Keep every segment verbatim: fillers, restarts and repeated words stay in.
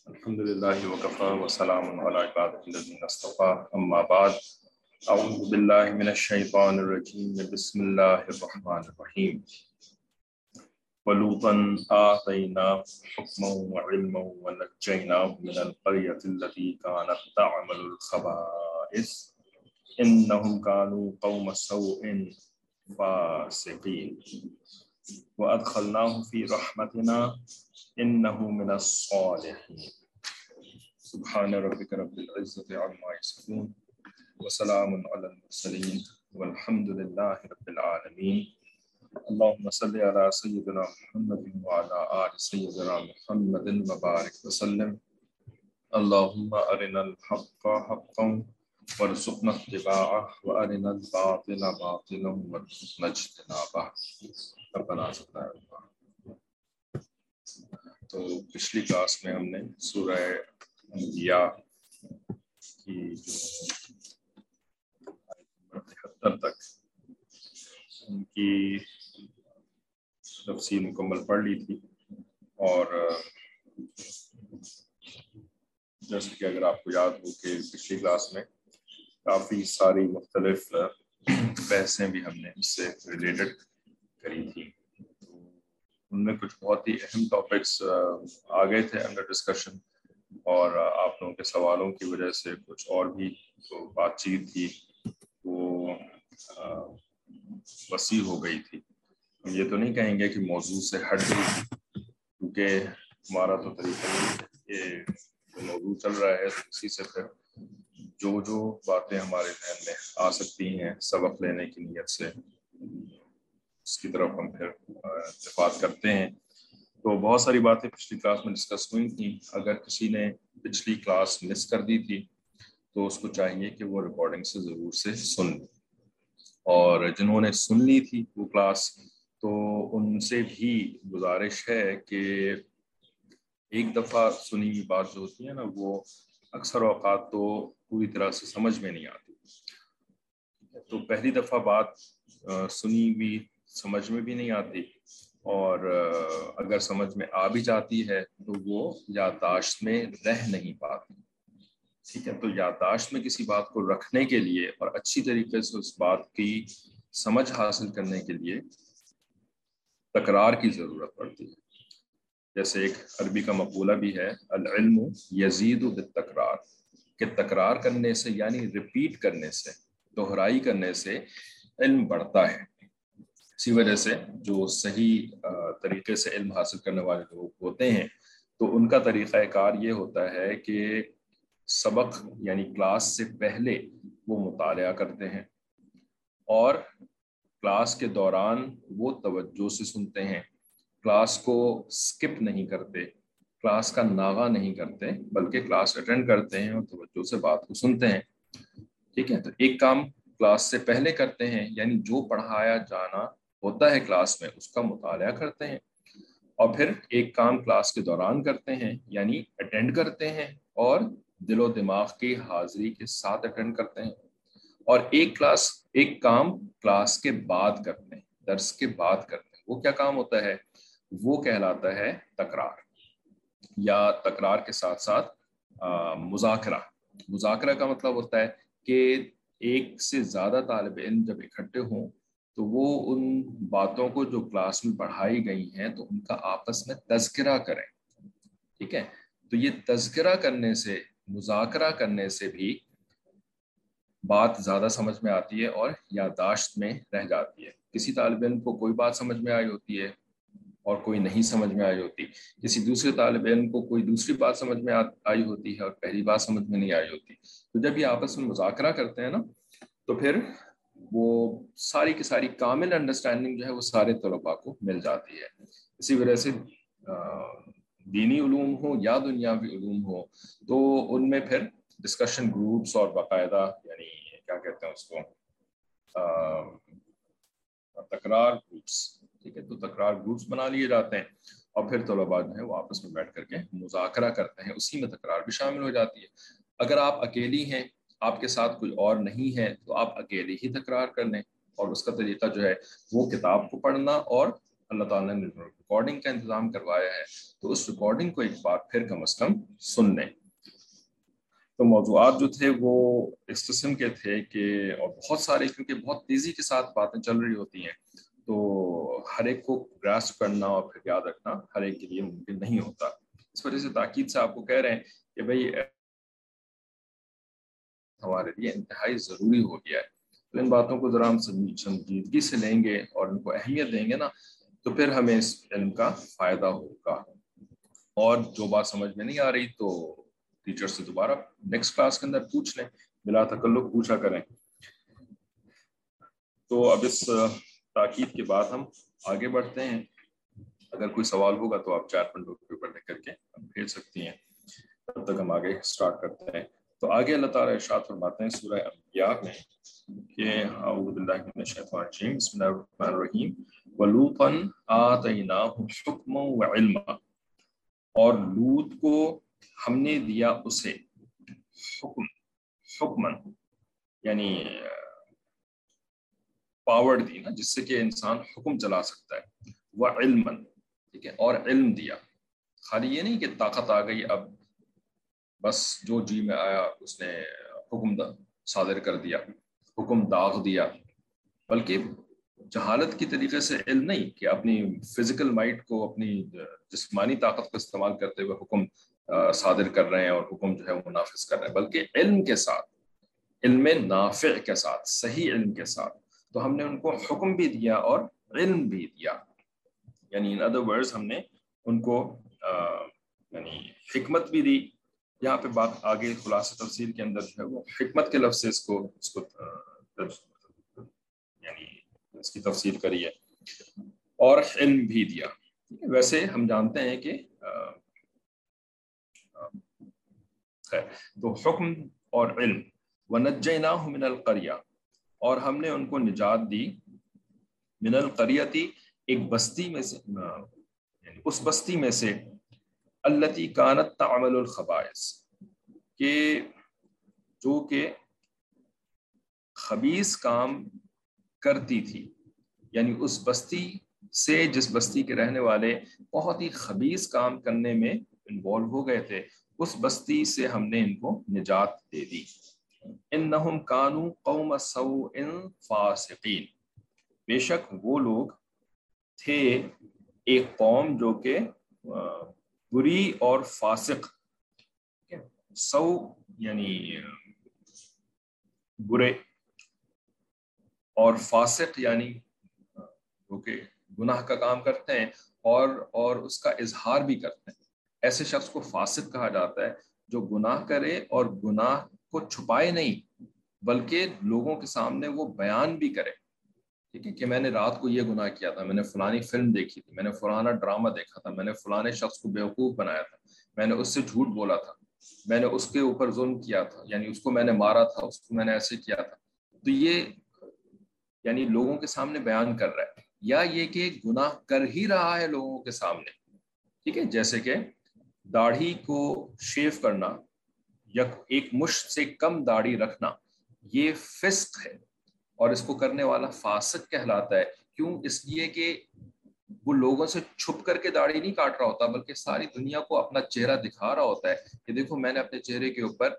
अल्हम्दुलिल्लाहि व कफ़ा व सलामुन अला इबादिहिल्लज़ीना इस्तफ़ा अम्मा बाद अऊज़ु बिल्लाहि मिनश शैतानिर रजीम बिस्मिल्लाहिर रहमानिर रहीम वलूतन आतैनाहु हुक्मन व इल्मन व नज्जैनाहु मिनल क़र्यतिल्लती कानत तअमलुल ख़बाइस इन्नहुम कानू क़ौम सौइन फ़ासिक़ीन व अदख़लनाहु फ़ी रहमतिना इन्नहु मिनस सालिहीन सुब्हान रब्बिका रब्बिल इज़्ज़ति अम्मा यसिफ़ून व सलामुन अलल मुरसलीन वल्हम्दुलिल्लाहि रब्बिल आलमीन अल्लाहुम्मा सल्लि अला सय्यिदिना मुहम्मदिन व अला आलि सय्यिदिना मुहम्मदिन व बारिक व सल्लिम अल्लाहुम्मा अरिनल हक़्क़ हक़्क़न वरज़ुक़ना इत्तिबाअहु व अरिनल बातिला बातिलन वरज़ुक़ना इज्तिनाबह रब्बना ज़िदना। तो पिछली क्लास में हमने सूरह अंबिया की जो तिहत्तर तक उनकी तफसीर मुकम्मल पढ़ ली थी। और जैसे कि अगर आपको याद हो कि पिछली क्लास में काफ़ी सारी मुख्तलिफ बहसें भी हमने इससे रिलेटेड करी थी। उनमें कुछ बहुत ही अहम टॉपिक्स आ गए थे अंडर डिस्कशन, और आप लोगों के सवालों की वजह से कुछ और भी जो बातचीत थी वो वसी हो गई थी। हम ये तो नहीं कहेंगे कि मौजू से हट गई, क्योंकि हमारा तो तरीका ये जो मौजू चल रहा है उसी से फिर जो जो बातें हमारे ध्यान में आ सकती हैं सबक लेने की नीयत से उसकी तरफ हम फिर इत्तेफाक करते हैं। तो बहुत सारी बातें पिछली क्लास में डिस्कस हुई थी। अगर किसी ने पिछली क्लास मिस कर दी थी तो उसको चाहिए कि वो रिकॉर्डिंग से ज़रूर से सुन ले, और जिन्होंने सुन ली थी वो क्लास तो उनसे भी गुजारिश है कि एक दफ़ा सुनी हुई बात जो होती है ना वो अक्सर औक़ात तो पूरी तरह से समझ में नहीं आती। तो पहली दफ़ा बात आ, सुनी हुई समझ में भी नहीं आती, और अगर समझ में आ भी जाती है तो वो याददाश्त में रह नहीं पाती। ठीक है, तो याददाश्त में किसी बात को रखने के लिए और अच्छी तरीके से उस बात की समझ हासिल करने के लिए तकरार की ज़रूरत पड़ती है। जैसे एक अरबी का मक़ूला भी है, अल इल्मु यज़ीदु बित्तकरार, कि तकरार करने से यानी रिपीट करने से, दोहराई करने से इल्म बढ़ता है। इसी वजह से जो सही तरीके से इल्म हासिल करने वाले लोग होते हैं तो उनका तरीक़ा कार ये होता है कि सबक यानी क्लास से पहले वो मुतालिया करते हैं, और क्लास के दौरान वो तवज्जो से सुनते हैं, क्लास को स्किप नहीं करते, क्लास का नागा नहीं करते, बल्कि क्लास अटेंड करते हैं और तवज्जो से बात को सुनते हैं। ठीक है, तो एक काम क्लास से पहले करते हैं यानी जो पढ़ाया जाना होता है क्लास में उसका मुतालिया करते हैं, और फिर एक काम क्लास के दौरान करते हैं यानी अटेंड करते हैं और दिलो दिमाग की हाजिरी के साथ अटेंड करते हैं, और एक क्लास एक काम क्लास के बाद करते हैं, दर्स के बाद करते हैं। वो क्या काम होता है? वो कहलाता है तकरार, या तकरार के साथ साथ मुज़ाकरा। मुज़ाकरा का मतलब होता है कि एक से ज़्यादा तालिब इल्म जब इकट्ठे हों तो वो उन बातों को जो क्लास में पढ़ाई गई हैं तो उनका आपस में तज़किरा करें। ठीक है, तो ये तज़किरा करने से, मुज़ाकरा करने से भी बात ज़्यादा समझ में आती है और याददाश्त में रह जाती है। किसी तालिब इल्म को कोई बात समझ में आई होती है और कोई नहीं समझ में आई होती, किसी दूसरे तालिब इल्म को कोई दूसरी बात समझ में आई होती है और पहली बात समझ में नहीं आई होती। तो जब ये आपस में मुज़ाकरा करते हैं ना तो फिर वो सारी की सारी कामिल अंडरस्टैंडिंग जो है वो सारे तलबा को मिल जाती है। इसी वजह से दीनी उलूम हो या दुनियावी उलूम हो तो उनमें फिर डिस्कशन ग्रुप्स और बाकायदा यानी क्या कहते हैं उसको तकरार ग्रुप्स, ठीक है, तो तकरार ग्रुप्स बना लिए जाते हैं और फिर तलबा जो है वो आपस में बैठ करके मुज़ाकरा करते हैं, उसी में तकरार भी शामिल हो जाती है। अगर आप अकेली हैं, आपके साथ कोई और नहीं है, तो आप अकेले ही तकरार कर लें, और उसका तरीका जो है वो किताब को पढ़ना और اللہ تعالیٰ نے ریکارڈنگ کا انتظام کروایا ہے تو اس ریکارڈنگ کو ایک بار پھر کم از کم سن لیں۔ تو موضوعات جو تھے وہ اس قسم کے تھے کہ اور بہت سارے، کیونکہ بہت تیزی کے ساتھ باتیں چل رہی ہوتی ہیں تو ہر ایک کو گراسپ کرنا اور پھر یاد رکھنا ہر ایک کے لیے ممکن نہیں ہوتا۔ اس وجہ سے تاکید سے آپ کو کہہ رہے ہیں کہ بھئی ہمارے لیے انتہائی ضروری ہو گیا ہے، تو ان باتوں کو ذرا ہم سنجیدگی سے لیں گے اور ان کو اہمیت دیں گے نا تو پھر ہمیں اس علم کا فائدہ ہوگا۔ اور جو بات سمجھ میں نہیں آ رہی تو ٹیچر سے دوبارہ نیکسٹ کلاس کے اندر پوچھ لیں، بلا تکلف پوچھا کریں۔ تو اب اس تاکید کے بعد ہم آگے بڑھتے ہیں۔ اگر کوئی سوال ہوگا تو آپ چیٹ ونڈو کے اوپر لکھ کر کے بھیج سکتی ہیں، تب تک ہم آگے سٹارٹ کرتے ہیں۔ تو آگے اللہ تعالیٰ ارشاد فرماتے ہیں سورہ انبیاء میں کہ اعوذ باللہ من الشیطان الرجیم بسم اللہ الرحمن الرحیم وَلُوطًا آتَيْنَاهُ حُکْمًا وَعِلْمًا، اور لوط کو ہم نے دیا اسے حکم، حکمن یعنی پاور دی نا جس سے کہ انسان حکم چلا سکتا ہے، وَعِلْمًا ٹھیک ہے، اور علم دیا۔ خالی یہ نہیں کہ طاقت آ گئی اب بس جو جی میں آیا اس نے حکم صادر کر دیا، حکم داغ دیا، بلکہ جہالت کی طریقے سے علم نہیں کہ اپنی فزیکل مائنڈ کو، اپنی جسمانی طاقت کو استعمال کرتے ہوئے حکم صادر کر رہے ہیں اور حکم جو ہے وہ نافذ کر رہے ہیں، بلکہ علم کے ساتھ، علم نافع کے ساتھ، صحیح علم کے ساتھ۔ تو ہم نے ان کو حکم بھی دیا اور علم بھی دیا، یعنی ان ادر ورڈز ہم نے ان کو یعنی حکمت بھی دی۔ یہاں پہ بات آگے خلاصہ تفسیر کے اندر جو ہے وہ حکمت کے لفظ سے اس کو اس کو یعنی اس کی تفسیر کری ہے، اور علم بھی دیا۔ ویسے ہم جانتے ہیں کہ تو حکم اور علم، وَنَجَّيْنَاهُ مِنَ الْقَرْيَةِ، اور ہم نے ان کو نجات دی، من القریتی ایک بستی میں سے، یعنی اس بستی میں سے، التی کانت تعمل الخبائث کہ جو کہ خبیث کام کرتی تھی، یعنی اس بستی سے جس بستی کے رہنے والے بہت ہی خبیث کام کرنے میں انوالو ہو گئے تھے، اس بستی سے ہم نے ان کو نجات دے دی۔ انہم کانوا قوم سوء فاسقین، بے شک وہ لوگ تھے ایک قوم جو کہ بری اور فاسق، سو یعنی برے، اور فاسق یعنی جو کہ گناہ کا کام کرتے ہیں اور اور اس کا اظہار بھی کرتے ہیں۔ ایسے شخص کو فاسق کہا جاتا ہے جو گناہ کرے اور گناہ کو چھپائے نہیں بلکہ لوگوں کے سامنے وہ بیان بھی کرے، ٹھیک ہے، کہ میں نے رات کو یہ گناہ کیا تھا، میں نے فلانی فلم دیکھی تھی، میں نے فلانا ڈرامہ دیکھا تھا، میں نے فلانے شخص کو بیوقوف بنایا تھا، میں نے اس سے جھوٹ بولا تھا، میں نے اس کے اوپر ظلم کیا تھا، یعنی اس کو میں نے مارا تھا، اس کو میں نے ایسے کیا تھا۔ تو یہ یعنی لوگوں کے سامنے بیان کر رہا ہے، یا یہ کہ گناہ کر ہی رہا ہے لوگوں کے سامنے، ٹھیک ہے، جیسے کہ داڑھی کو شیو کرنا یا ایک مشت سے کم داڑھی رکھنا، یہ فسق ہے اور اس کو کرنے والا فاسق کہلاتا ہے۔ کیوں؟ اس لیے کہ وہ لوگوں سے چھپ کر کے داڑھی نہیں کاٹ رہا ہوتا بلکہ ساری دنیا کو اپنا چہرہ دکھا رہا ہوتا ہے کہ دیکھو میں نے اپنے چہرے کے اوپر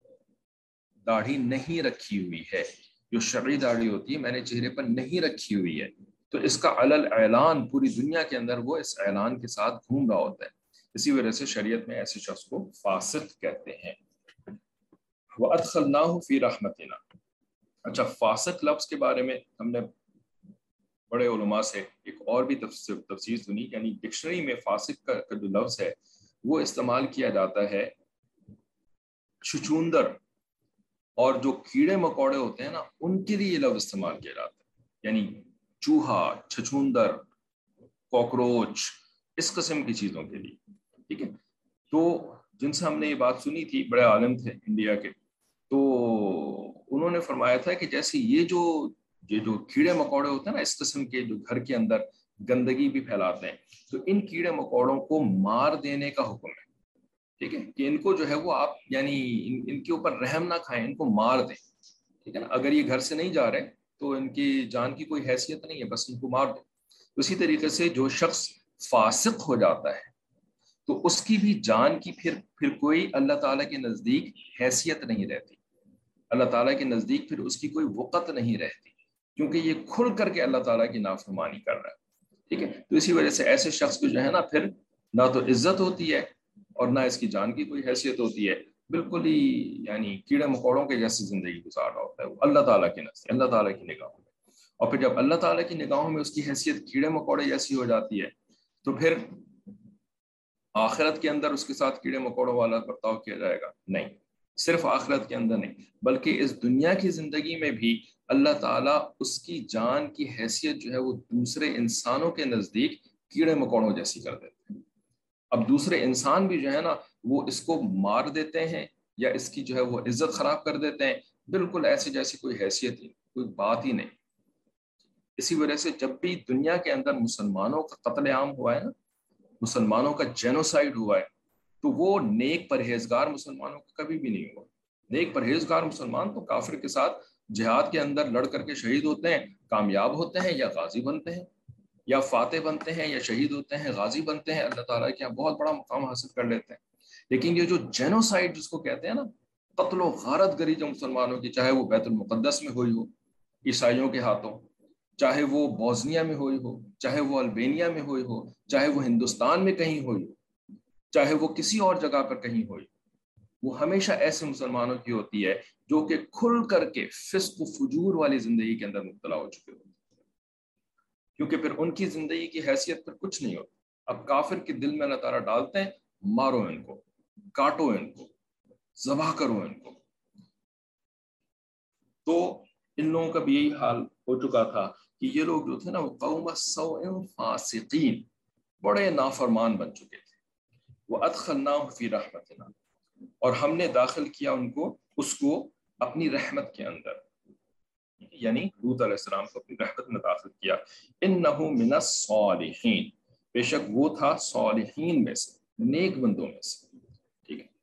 داڑھی نہیں رکھی ہوئی ہے، جو شرعی داڑھی ہوتی ہے میں نے چہرے پر نہیں رکھی ہوئی ہے۔ تو اس کا علل اعلان پوری دنیا کے اندر وہ اس اعلان کے ساتھ گھوم رہا ہوتا ہے، اسی وجہ سے شریعت میں ایسے شخص کو فاسق کہتے ہیں۔ وَأَدْخَلْنَاهُ فِي رَحْمَتِنَا، اچھا فاسق لفظ کے بارے میں ہم نے بڑے علماء سے ایک اور بھی تفسیر سنی، یعنی ڈکشنری میں فاسق کا جو لفظ ہے وہ استعمال کیا جاتا ہے چھچوندر اور جو کیڑے مکوڑے ہوتے ہیں نا ان کے لیے یہ لفظ استعمال کیا جاتا ہے، یعنی چوہا، چھچوندر، کوکروچ، اس قسم کی چیزوں کے لیے، ٹھیک ہے۔ تو جن سے ہم نے یہ بات سنی تھی، بڑے عالم تھے انڈیا کے، تو انہوں نے فرمایا تھا کہ جیسے یہ جو یہ جو کیڑے مکوڑے ہوتے ہیں نا اس قسم کے جو گھر کے اندر گندگی بھی پھیلاتے ہیں، تو ان کیڑے مکوڑوں کو مار دینے کا حکم ہے، ٹھیک ہے، کہ ان کو جو ہے وہ آپ یعنی ان, ان کے اوپر رحم نہ کھائیں، ان کو مار دیں، ٹھیک ہے نا۔ اگر یہ گھر سے نہیں جا رہے تو ان کی جان کی کوئی حیثیت نہیں ہے، بس ان کو مار دو۔ اسی طریقے سے جو شخص فاسق ہو جاتا ہے تو اس کی بھی جان کی پھر پھر کوئی اللہ تعالیٰ کے نزدیک حیثیت نہیں رہتی، اللہ تعالیٰ کے نزدیک پھر اس کی کوئی وقت نہیں رہتی، کیونکہ یہ کھل کر کے اللہ تعالیٰ کی نافرمانی کر رہا ہے، ٹھیک ہے۔ تو اسی وجہ سے ایسے شخص کو جو ہے نا پھر نہ تو عزت ہوتی ہے اور نہ اس کی جان کی کوئی حیثیت ہوتی ہے، بالکل ہی یعنی کیڑے مکوڑوں کے جیسی زندگی گزار رہا ہوتا ہے وہ اللہ تعالیٰ کے نزدیک، اللہ تعالیٰ کی نگاہوں میں۔ اور پھر جب اللہ تعالیٰ کی نگاہوں میں اس کی حیثیت کیڑے مکوڑے جیسی ہو جاتی ہے تو پھر آخرت کے اندر اس کے ساتھ کیڑے مکوڑوں والا برتاؤ کیا جائے گا؟ نہیں، صرف آخرت کے اندر نہیں بلکہ اس دنیا کی زندگی میں بھی اللہ تعالیٰ اس کی جان کی حیثیت جو ہے وہ دوسرے انسانوں کے نزدیک کیڑے مکوڑوں جیسی کر دیتے ہیں۔ اب دوسرے انسان بھی جو ہے نا وہ اس کو مار دیتے ہیں یا اس کی جو ہے وہ عزت خراب کر دیتے ہیں، بالکل ایسی جیسی کوئی حیثیت ہی کوئی بات ہی نہیں۔ اسی وجہ سے جب بھی دنیا کے اندر مسلمانوں کا قتل عام ہوا ہے نا، مسلمانوں کا جینوسائیڈ ہوا ہے، تو وہ نیک پرہیزگار مسلمانوں کا کبھی بھی نہیں ہوا۔ نیک پرہیزگار مسلمان تو کافر کے ساتھ جہاد کے اندر لڑ کر کے شہید ہوتے ہیں، کامیاب ہوتے ہیں یا غازی بنتے ہیں، یا فاتح بنتے ہیں یا شہید ہوتے ہیں، غازی بنتے ہیں، اللہ تعالیٰ کے یہاں بہت بڑا مقام حاصل کر لیتے ہیں۔ لیکن یہ جو جینوسائیڈ جس کو کہتے ہیں نا، قتل و غارت گری جو مسلمانوں کی، چاہے وہ بیت المقدس میں ہوئی ہو عیسائیوں کے ہاتھوں، چاہے وہ بوسنیا میں ہوئی ہو، چاہے وہ البینیا میں ہوئی ہو، چاہے وہ ہندوستان میں کہیں ہوئی ہو، چاہے وہ کسی اور جگہ پر کہیں ہوئی، وہ ہمیشہ ایسے مسلمانوں کی ہوتی ہے جو کہ کھل کر کے فسق و فجور والی زندگی کے اندر مبتلا ہو چکے ہوتے ہیں، کیونکہ پھر ان کی زندگی کی حیثیت پر کچھ نہیں ہوتی۔ اب کافر کے دل میں اللہ تعالیٰ ڈالتے ہیں، مارو ان کو، کاٹو ان کو، ذبح کرو ان کو۔ تو ان لوگوں کا بھی یہی حال ہو چکا تھا کہ یہ لوگ جو تھے نا وہ قوم سوء فاسقین، بڑے نافرمان بن چکے تھے۔ وَأَدْخَلْنَاهُمْ فِي رَحْمَتِنَا، اور ہم نے داخل کیا ان کو اس کو اپنی رحمت کے اندر، یعنی لوط علیہ السلام کو اپنی رحمت میں داخل کیا۔ إِنَّهُ مِنَ الصَّالِحِينَ، بے شک وہ تھا صالحین میں سے، نیک بندوں میں سے، ٹھیک ہے۔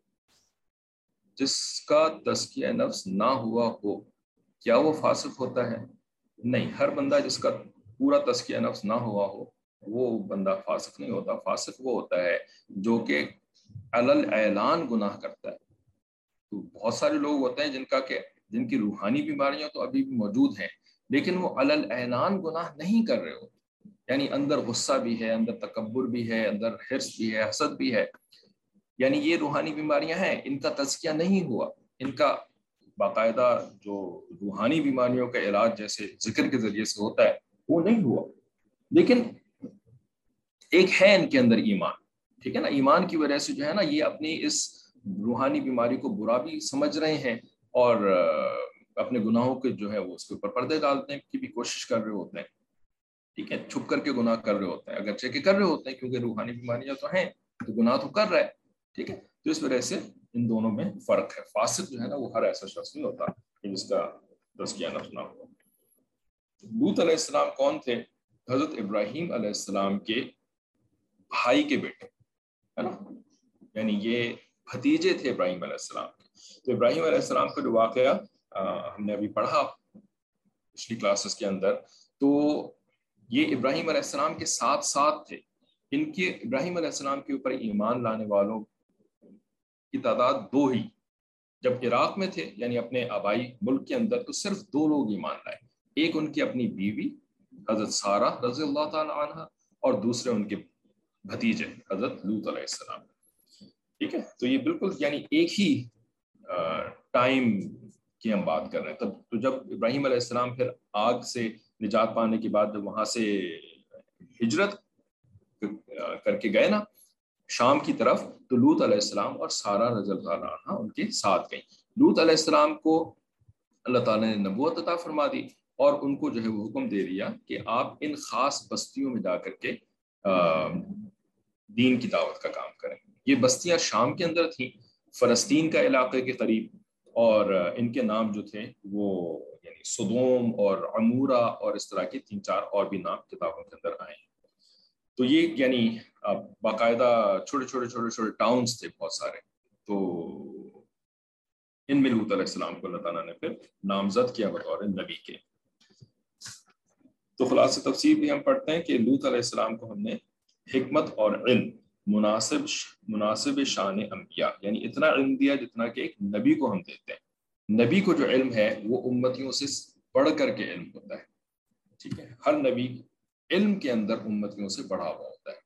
جس کا تزکیہ نفس نہ ہوا ہو کیا وہ فاسق ہوتا ہے؟ نہیں، ہر بندہ جس کا پورا تزکیہ نفس نہ ہوا ہو وہ بندہ فاسق نہیں ہوتا۔ فاسق وہ ہوتا ہے جو کہ علل اعلان گناہ کرتا ہے۔ تو بہت سارے لوگ ہوتے ہیں جن کا کہ جن کی روحانی بیماریاں تو ابھی بھی موجود ہیں لیکن وہ علل اعلان گناہ نہیں کر رہے ہوتے، یعنی اندر غصہ بھی ہے، اندر تکبر بھی ہے، اندر حرص بھی ہے، حسد بھی ہے، یعنی یہ روحانی بیماریاں ہیں، ان کا تزکیہ نہیں ہوا، ان کا باقاعدہ جو روحانی بیماریوں کا علاج جیسے ذکر کے ذریعے سے ہوتا ہے وہ نہیں ہوا، لیکن ایک ہے ان کے اندر ایمان، ٹھیک ہے نا۔ ایمان کی وجہ سے جو ہے نا یہ اپنی اس روحانی بیماری کو برا بھی سمجھ رہے ہیں اور اپنے گناہوں کے جو ہے وہ اس کے اوپر پردے ڈالنے کی بھی کوشش کر رہے ہوتے ہیں، ٹھیک ہے، چھپ کر کے گناہ کر رہے ہوتے ہیں، اگرچہ کہ کر رہے ہوتے ہیں کیونکہ روحانی بیماریاں تو ہیں تو گناہ تو کر رہا ہے، ٹھیک ہے۔ تو اس وجہ سے ان دونوں میں فرق ہے۔ فاسق جو ہے نا وہ ہر ایسا شخص نہیں ہوتا کہ جس کا تزکیہ نفس نہ ہو۔ لوط علیہ السلام کون تھے؟ حضرت ابراہیم علیہ السلام کے بھائی کے بیٹے، ہے نا، یعنی یہ بھتیجے تھے ابراہیم علیہ السلام کے۔ تو ابراہیم علیہ السلام کا جو واقعہ ہم نے ابھی پڑھا پچھلی کلاسز کے اندر، تو یہ ابراہیم علیہ السلام کے ساتھ ساتھ تھے، ان کے ابراہیم علیہ السلام کے اوپر ایمان لانے والوں کی تعداد دو ہی، جب عراق میں تھے یعنی اپنے آبائی ملک کے اندر تو صرف دو لوگ ایمان لائے، ایک ان کی اپنی بیوی حضرت سارہ رضی اللہ تعالی عنہ اور دوسرے ان کے بھتیجے حضرت لوط علیہ السلام، ٹھیک ہے۔ تو یہ بالکل یعنی ایک ہی ٹائم کی ہم بات کر رہے ہیں۔ تب تو جب ابراہیم علیہ السلام پھر آگ سے نجات پانے کے بعد جب وہاں سے ہجرت کر کے گئے نا شام کی طرف، تو لوط علیہ السلام اور سارہ رضی اللہ عنہ ان کے ساتھ گئیں۔ لوط علیہ السلام کو اللہ تعالیٰ نے نبوت عطا فرما دی اور ان کو جو ہے وہ حکم دے دیا کہ آپ ان خاص بستیوں میں جا کر کے دین کی دعوت کا کام کریں۔ یہ بستیاں شام کے اندر تھیں، فلسطین کا علاقے کے قریب، اور ان کے نام جو تھے وہ یعنی سدوم اور عمورہ اور اس طرح کے تین چار اور بھی نام کتابوں کے اندر آئے ہیں۔ تو یہ یعنی باقاعدہ چھوٹے چھوٹے چھوٹے چھوٹے ٹاؤنز تھے بہت سارے، تو ان میں لوط علیہ السلام کو اللہ تعالیٰ نے پھر نامزد کیا بطور نبی کے۔ تو خلاصہ تفسیر بھی ہم پڑھتے ہیں کہ لوط علیہ السلام کو ہم نے حکمت اور علم مناسب مناسب شان انبیاء یعنی اتنا علم دیا جتنا کہ ایک نبی کو ہم دیتے ہیں. نبی کو جو علم ہے وہ امتیوں سے بڑھ کر کے علم ہوتا ہے. ٹھیک ہے, ہر نبی علم کے اندر امتیوں سے بڑھا ہوا ہوتا ہے.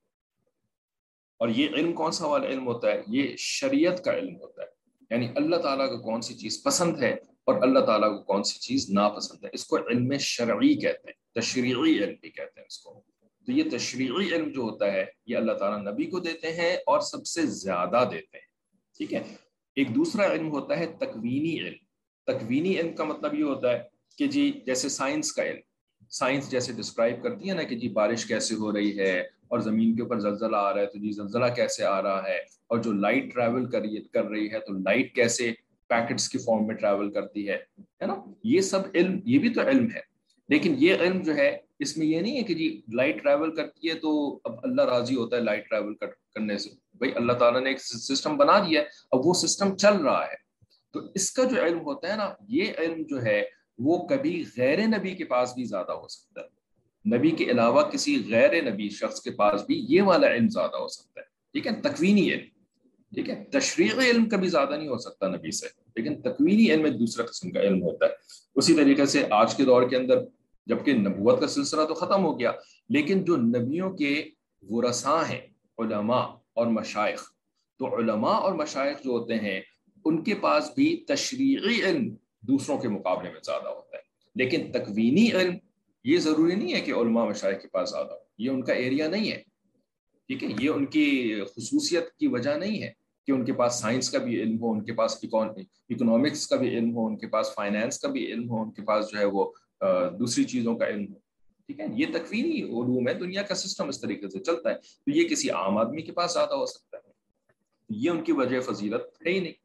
اور یہ علم کون سا والا علم ہوتا ہے؟ یہ شریعت کا علم ہوتا ہے, یعنی اللہ تعالیٰ کو کون سی چیز پسند ہے اور اللہ تعالیٰ کو کون سی چیز ناپسند ہے. اس کو علم شرعی کہتے ہیں, تشریعی علم بھی کہتے ہیں اس کو. تو یہ تشریعی علم جو ہوتا ہے یہ اللہ تعالیٰ نبی کو دیتے ہیں اور سب سے زیادہ دیتے ہیں. ٹھیک ہے. ایک دوسرا علم ہوتا ہے تکوینی علم. تکوینی علم کا مطلب یہ ہوتا ہے کہ جی جیسے سائنس کا علم, سائنس جیسے ڈسکرائب کرتی ہے نا کہ جی بارش کیسے ہو رہی ہے اور زمین کے اوپر زلزلہ آ رہا ہے تو جی زلزلہ کیسے آ رہا ہے, اور جو لائٹ ٹریول کر رہی کر رہی ہے تو لائٹ کیسے پیکٹس کی فارم میں ٹریول کرتی ہے ہے نا. یہ سب علم, یہ بھی تو علم ہے. لیکن یہ علم جو ہے اس میں یہ نہیں ہے کہ جی لائٹ ٹریول کرتی ہے تو اب اللہ راضی ہوتا ہے لائٹ ٹریول کرنے سے. بھائی اللہ تعالیٰ نے ایک سسٹم بنا دیا ہے, اب وہ سسٹم چل رہا ہے. تو اس کا جو علم ہوتا ہے نا, یہ علم جو ہے وہ کبھی غیر نبی کے پاس بھی زیادہ ہو سکتا ہے. نبی کے علاوہ کسی غیر نبی شخص کے پاس بھی یہ والا علم زیادہ ہو سکتا ہے. ٹھیک ہے, تکوینی علم. ٹھیک ہے, تشریعی علم کبھی زیادہ نہیں ہو سکتا نبی سے, لیکن تکوینی علم ایک دوسرا قسم کا علم ہوتا ہے. اسی طریقے سے آج کے دور کے اندر جبکہ نبوت کا سلسلہ تو ختم ہو گیا, لیکن جو نبیوں کے ورثاء ہیں علماء اور مشائخ, تو علماء اور مشائخ جو ہوتے ہیں ان کے پاس بھی تشریعی علم دوسروں کے مقابلے میں زیادہ ہوتا ہے. لیکن تکوینی علم یہ ضروری نہیں ہے کہ علماء مشائخ کے پاس زیادہ ہو, یہ ان کا ایریا نہیں ہے. ٹھیک ہے, یہ ان کی خصوصیت کی وجہ نہیں ہے کہ ان کے پاس سائنس کا بھی علم ہو, ان کے پاس اکنامکس کا بھی علم ہو, ان کے پاس فائنانس کا بھی علم ہو, ان کے پاس جو ہے وہ دوسری چیزوں کا علم ہو. ٹھیک ہے, یہ تکوینی علوم ہے, دنیا کا سسٹم اس طریقے سے چلتا ہے. تو یہ کسی عام آدمی کے پاس زیادہ ہو سکتا ہے, یہ ان کی وجہ فضیلت ہے ہی نہیں.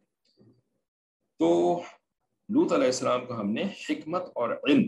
تو لوط علیہ السلام کو ہم نے حکمت اور علم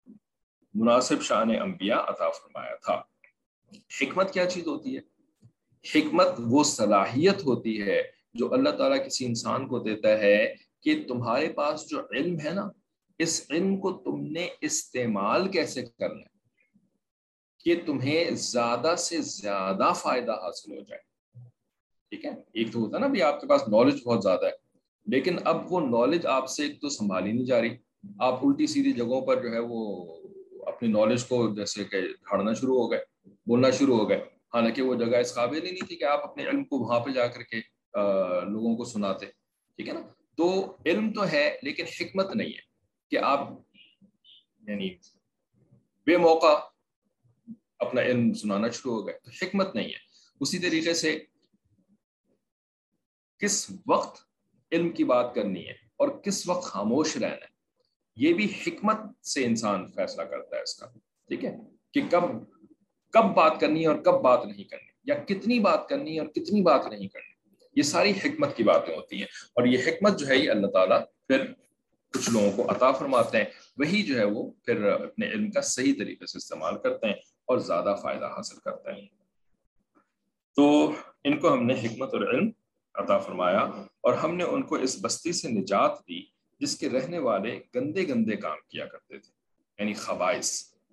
مناسب شان انبیاء عطا فرمایا تھا. حکمت کیا چیز ہوتی ہے؟ حکمت وہ صلاحیت ہوتی ہے جو اللہ تعالیٰ کسی انسان کو دیتا ہے کہ تمہارے پاس جو علم ہے نا, اس علم کو تم نے استعمال کیسے کرنا ہے کہ تمہیں زیادہ سے زیادہ فائدہ حاصل ہو جائے. ٹھیک ہے, ایک تو ہوتا ہے نا بھی آپ کے پاس نالج بہت زیادہ ہے, لیکن اب وہ نالج آپ سے ایک تو سنبھالی نہیں جا رہی, آپ الٹی سیدھی جگہوں پر جو ہے وہ اپنی نالج کو جیسے کہ جھاڑنا شروع ہو گئے, بولنا شروع ہو گئے, حالانکہ وہ جگہ اس قابل ہی نہیں تھی کہ آپ اپنے علم کو وہاں پہ جا کر کے لوگوں کو سناتے. ٹھیک ہے نا, تو علم تو ہے لیکن حکمت نہیں ہے کہ آپ یعنی بے موقع اپنا علم سنانا شروع ہو گئے, تو حکمت نہیں ہے. اسی طریقے سے کس وقت علم کی بات کرنی ہے اور کس وقت خاموش رہنا ہے, یہ بھی حکمت سے انسان فیصلہ کرتا ہے اس کا. ٹھیک ہے, کہ کب کب بات کرنی ہے اور کب بات نہیں کرنی, یا کتنی بات کرنی ہے اور کتنی بات نہیں کرنی, یہ ساری حکمت کی باتیں ہوتی ہیں. اور یہ حکمت جو ہے یہ اللہ تعالیٰ پھر کچھ لوگوں کو عطا فرماتے ہیں, وہی جو ہے وہ پھر اپنے علم کا صحیح طریقے سے استعمال کرتے ہیں اور زیادہ فائدہ حاصل کرتے ہیں. تو ان کو ہم نے حکمت اور علم عطا فرمایا, اور ہم نے ان کو اس بستی سے نجات دی جس کے رہنے والے گندے گندے کام کیا کرتے تھے, یعنی خبائث,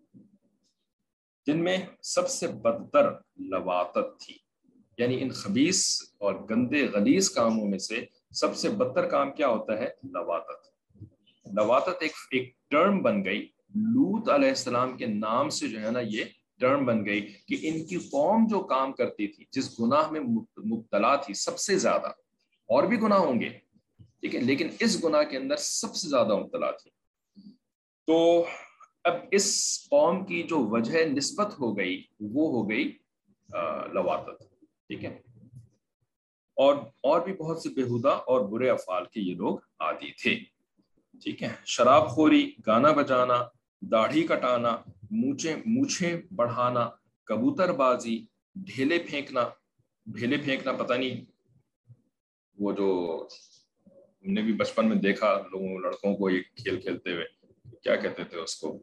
جن میں سب سے بدتر لواطت تھی. یعنی ان خبیث اور گندے غلیظ کاموں میں سے سب سے بدتر کام کیا ہوتا ہے؟ لواطت. لواطت ایک ایک ٹرم بن گئی لوط علیہ السلام کے نام سے, جو ہے نا یہ ٹرم بن گئی کہ ان کی قوم جو کام کرتی تھی, جس گناہ میں مبتلا تھی سب سے زیادہ, اور بھی گناہ ہوں گے ٹھیک ہے, لیکن اس گناہ کے اندر سب سے زیادہ مبتلا تھی. تو اب اس قوم کی جو وجہ نسبت ہو گئی وہ ہو گئی لواطت. ٹھیک ہے, اور اور بھی بہت سے بےہودہ اور برے افعال کے یہ لوگ عادی تھے. ٹھیک ہے, شراب خوری, گانا بجانا, داڑھی کٹانا, مونچھیں مونچھیں بڑھانا, کبوتر بازی, ڈھیلے پھینکنا. ڈھیلے پھینکنا پتہ نہیں, وہ جو ہم نے بھی بچپن میں دیکھا لوگوں لڑکوں کو یہ کھیل کھیلتے ہوئے, کیا کہتے تھے اس کو,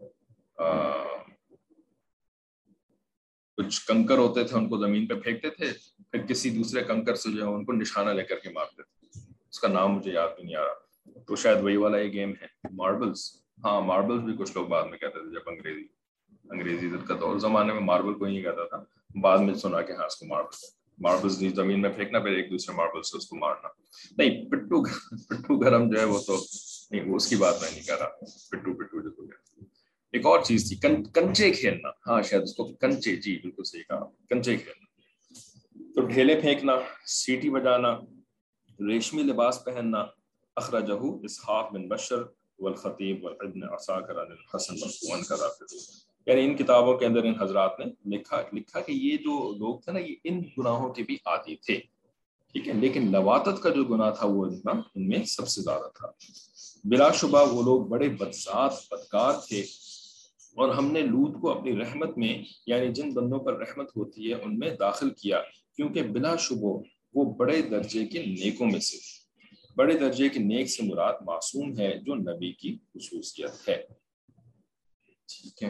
کچھ کنکر ہوتے تھے ان کو زمین پہ پھینکتے تھے, پھر کسی دوسرے کنکر سے جو ہے ان کو نشانہ لے کر کے مارتے تھے. اس کا نام مجھے یاد بھی نہیں آ رہا, تو شاید وہی والا یہ گیم ہے. ماربلز, ہاں ماربلز بھی کچھ لوگ بعد میں کہتے تھے جب انگریزی انگریزی کا دور زمانے میں ماربل کوئی نہیں کہتا تھا، بعد میں سنا کہ ہاں اس کو ماربل ماربلس زمین میں پھینکنا پھر ایک دوسرے ماربل سے اس کو مارنا. نہیں پٹو پٹو گرم جو ہے وہ تو نہیں، وہ اس کی بات میں نہیں کر رہا. پٹو پٹو جو تو ایک اور چیز تھی، کن, کنچے کھیلنا. ہاں شاید اس کو کنچے، جی بالکل صحیح کہا، کنچے کھیلنا. تو ڈھیلے پھینکنا، سیٹی بجانا، ریشمی لباس پہننا. اخرجہ اسحاق بن بشر والخطیب وابن عساکر عن الحسن مرفوعا کذا. یعنی ان کتابوں کے اندر ان حضرات نے لکھا لکھا کہ یہ جو لوگ تھے نا یہ ان گناہوں کے بھی عادی تھے، ٹھیک ہے، لیکن لواطت کا جو گناہ تھا وہ ان میں سب سے زیادہ تھا. بلا شبہ وہ لوگ بڑے بدذات بدکار تھے، اور ہم نے لوط کو اپنی رحمت میں، یعنی جن بندوں پر رحمت ہوتی ہے ان میں داخل کیا، کیونکہ بلا شبہ وہ بڑے درجے کے نیکوں میں سے. بڑے درجے کے نیک سے مراد معصوم ہے جو نبی کی خصوصیت ہے. ٹھیک ہے،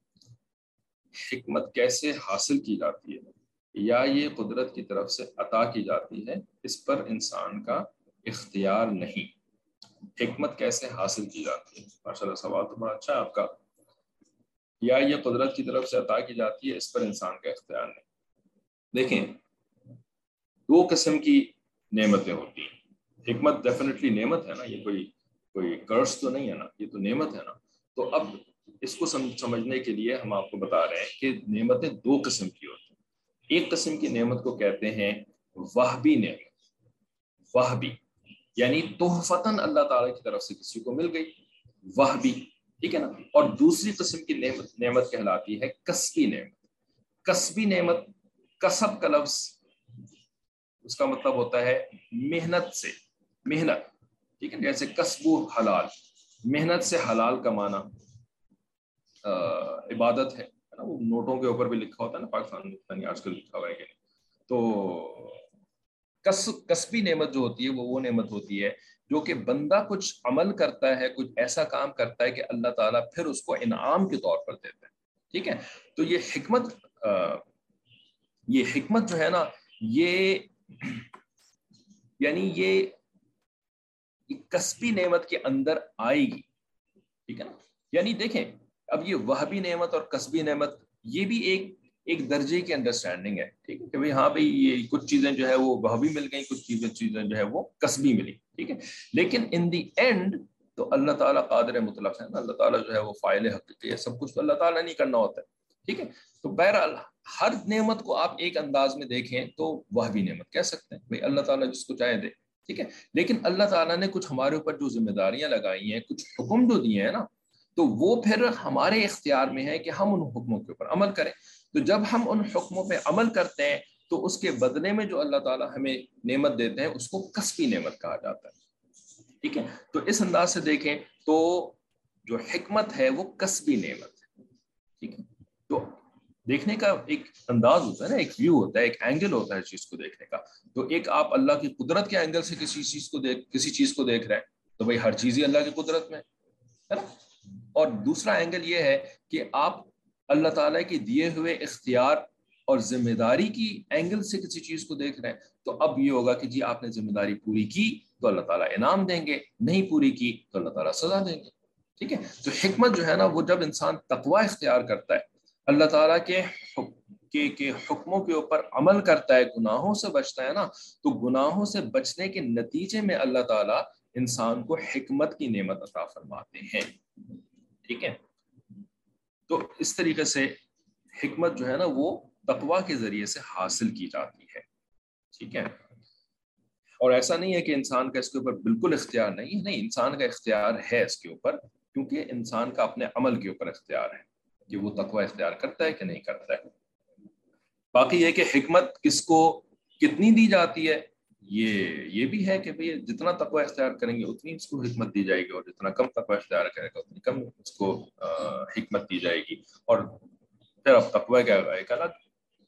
حکمت کیسے حاصل کی جاتی ہے؟ یا یہ قدرت کی طرف سے عطا کی جاتی ہے، اس پر انسان کا اختیار نہیں. حکمت کیسے حاصل کی جاتی ہے؟ ماشاءاللہ سوال تو بڑا اچھا ہے آپ کا. یا یہ قدرت کی طرف سے عطا کی جاتی ہے، اس پر انسان کا اختیار نہیں. دیکھیں، دو قسم کی نعمتیں ہوتی ہیں. حکمت ڈیفینیٹلی نعمت ہے نا، یہ کوئی کوئی کرس تو نہیں ہے نا، یہ تو نعمت ہے نا. تو اب اس کو سمجھنے کے لیے ہم آپ کو بتا رہے ہیں کہ نعمتیں دو قسم کی ہوتی ہیں. ایک قسم کی نعمت کو کہتے ہیں وہبی نعمت. وہبی یعنی تحفتاً اللہ تعالیٰ کی طرف سے کسی کو مل گئی، وہبی، ٹھیک ہے نا. اور دوسری قسم کی نعمت نعمت کہلاتی ہے کسبی نعمت. کسبی نعمت، کسب کا لفظ اس کا مطلب ہوتا ہے محنت سے، محنت، ٹھیک ہے. جیسے کسب و حلال، محنت سے حلال کمانا عبادت ہے نا. وہ نوٹوں کے اوپر بھی لکھا ہوتا ہے نا، پاکستان میں آج کل لکھا ہوا ہے کہ نہیں. تو کسب کسبی نعمت جو ہوتی ہے وہ وہ نعمت ہوتی ہے جو کہ بندہ کچھ عمل کرتا ہے، کچھ ایسا کام کرتا ہے کہ اللہ تعالیٰ پھر اس کو انعام کے طور پر دیتا ہے. ٹھیک ہے، تو یہ حکمت آ, یہ حکمت جو ہے نا، یہ یعنی یہ کسبی نعمت کے اندر آئے گی. ٹھیک ہے نا. یعنی دیکھیں، اب یہ وہبی نعمت اور کسبی نعمت یہ بھی ایک ایک درجے کی انڈرسٹینڈنگ ہے. ٹھیک ہے کہ بھئی ہاں بھئی یہ کچھ چیزیں جو ہے وہ وہبی مل گئیں، کچھ چیزیں چیزیں جو ہے وہ کسبی ملی. ٹھیک ہے، لیکن ان دی اینڈ تو اللہ تعالیٰ قادر مطلق ہے نا. اللہ تعالیٰ جو ہے وہ فاعل حقیقی ہے، سب کچھ تو اللہ تعالیٰ نہیں کرنا ہوتا ہے. ٹھیک ہے، تو بہرحال ہر نعمت کو آپ ایک انداز میں دیکھیں تو وہبی نعمت کہہ سکتے ہیں، بھئی اللہ تعالیٰ جس کو چاہے دے. ٹھیک ہے، لیکن اللہ تعالیٰ نے کچھ ہمارے اوپر جو ذمہ داریاں لگائی ہیں، کچھ حکم جو دیے ہیں نا، تو وہ پھر ہمارے اختیار میں ہے کہ ہم ان حکموں کے اوپر عمل کریں. تو جب ہم ان حکموں پہ عمل کرتے ہیں تو اس کے بدلے میں جو اللہ تعالیٰ ہمیں نعمت دیتے ہیں اس کو کسبی نعمت کہا جاتا ہے. ٹھیک ہے، تو اس انداز سے دیکھیں تو جو حکمت ہے وہ کسبی نعمت ہے. ٹھیک ہے، تو دیکھنے کا ایک انداز ہوتا ہے نا، ایک ویو ہوتا ہے، ایک اینگل ہوتا ہے چیز کو دیکھنے کا. تو ایک آپ اللہ کی قدرت کے اینگل سے کسی چیز کو دیکھ کسی چیز کو دیکھ رہے ہیں تو بھائی ہر چیز ہی اللہ کی قدرت میں ہے نا. اور دوسرا اینگل یہ ہے کہ آپ اللہ تعالیٰ کے دیے ہوئے اختیار اور ذمہ داری کی اینگل سے کسی چیز کو دیکھ رہے ہیں تو اب یہ ہوگا کہ جی آپ نے ذمہ داری پوری کی تو اللہ تعالیٰ انعام دیں گے، نہیں پوری کی تو اللہ تعالیٰ سزا دیں گے. ٹھیک ہے، تو حکمت جو ہے نا وہ جب انسان تقوی اختیار کرتا ہے، اللہ تعالیٰ کے کے کے حکموں کے اوپر عمل کرتا ہے، گناہوں سے بچتا ہے نا، تو گناہوں سے بچنے کے نتیجے میں اللہ تعالیٰ انسان کو حکمت کی نعمت عطا فرماتے ہیں. ٹھیک ہے، تو اس طریقے سے حکمت جو ہے نا وہ تقوی کے ذریعے سے حاصل کی جاتی ہے. ٹھیک ہے، اور ایسا نہیں ہے کہ انسان کا اس کے اوپر بالکل اختیار نہیں ہے، نہیں، انسان کا اختیار ہے اس کے اوپر، کیونکہ انسان کا اپنے عمل کے اوپر اختیار ہے کہ وہ تقوی اختیار کرتا ہے کہ نہیں کرتا ہے. باقی یہ کہ حکمت کس کو کتنی دی جاتی ہے یہ یہ بھی ہے کہ بھئی جتنا تقوی اختیار کریں گے اتنی اس کو حکمت دی جائے گی، اور جتنا کم تقوی اختیار کرے گا اتنی کم اس کو حکمت دی جائے گی. اور پھر اب تقوی کا ایک الگ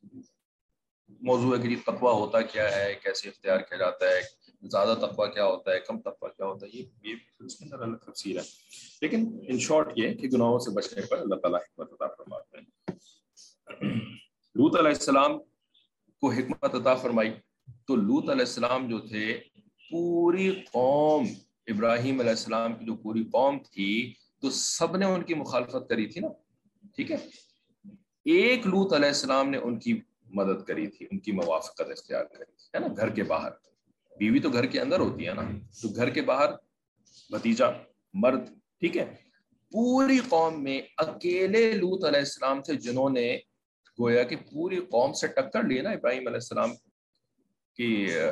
موضوع ہے کہ تقوی ہوتا کیا ہے، کیسے اختیار کیا جاتا ہے، زیادہ تقوی کیا ہوتا ہے، کم تقوی کیا ہوتا ہے، یہ یہ اس کے اندر الگ تفصیل ہے. لیکن ان شارٹ یہ کہ گناہوں سے بچنے پر اللہ تعالیٰ حکمت عطا فرماتے ہیں. لوط علیہ السلام کو حکمت عطا فرمائی تو لوط علیہ السلام جو تھے، پوری قوم ابراہیم علیہ السلام کی جو پوری قوم تھی تو سب نے ان کی مخالفت کری تھی نا. ٹھیک ہے، ایک لوط علیہ السلام نے ان کی مدد کری تھی, ان کی موافقت اختیار کری تھی, ہے نا, گھر کے باہر. بیوی تو گھر کے اندر ہوتی ہے نا, تو گھر کے باہر بھتیجا, مرد, ٹھیک ہے. پوری قوم میں اکیلے لوط علیہ السلام تھے جنہوں نے گویا کہ پوری قوم سے ٹکر لی نا ابراہیم علیہ السلام کی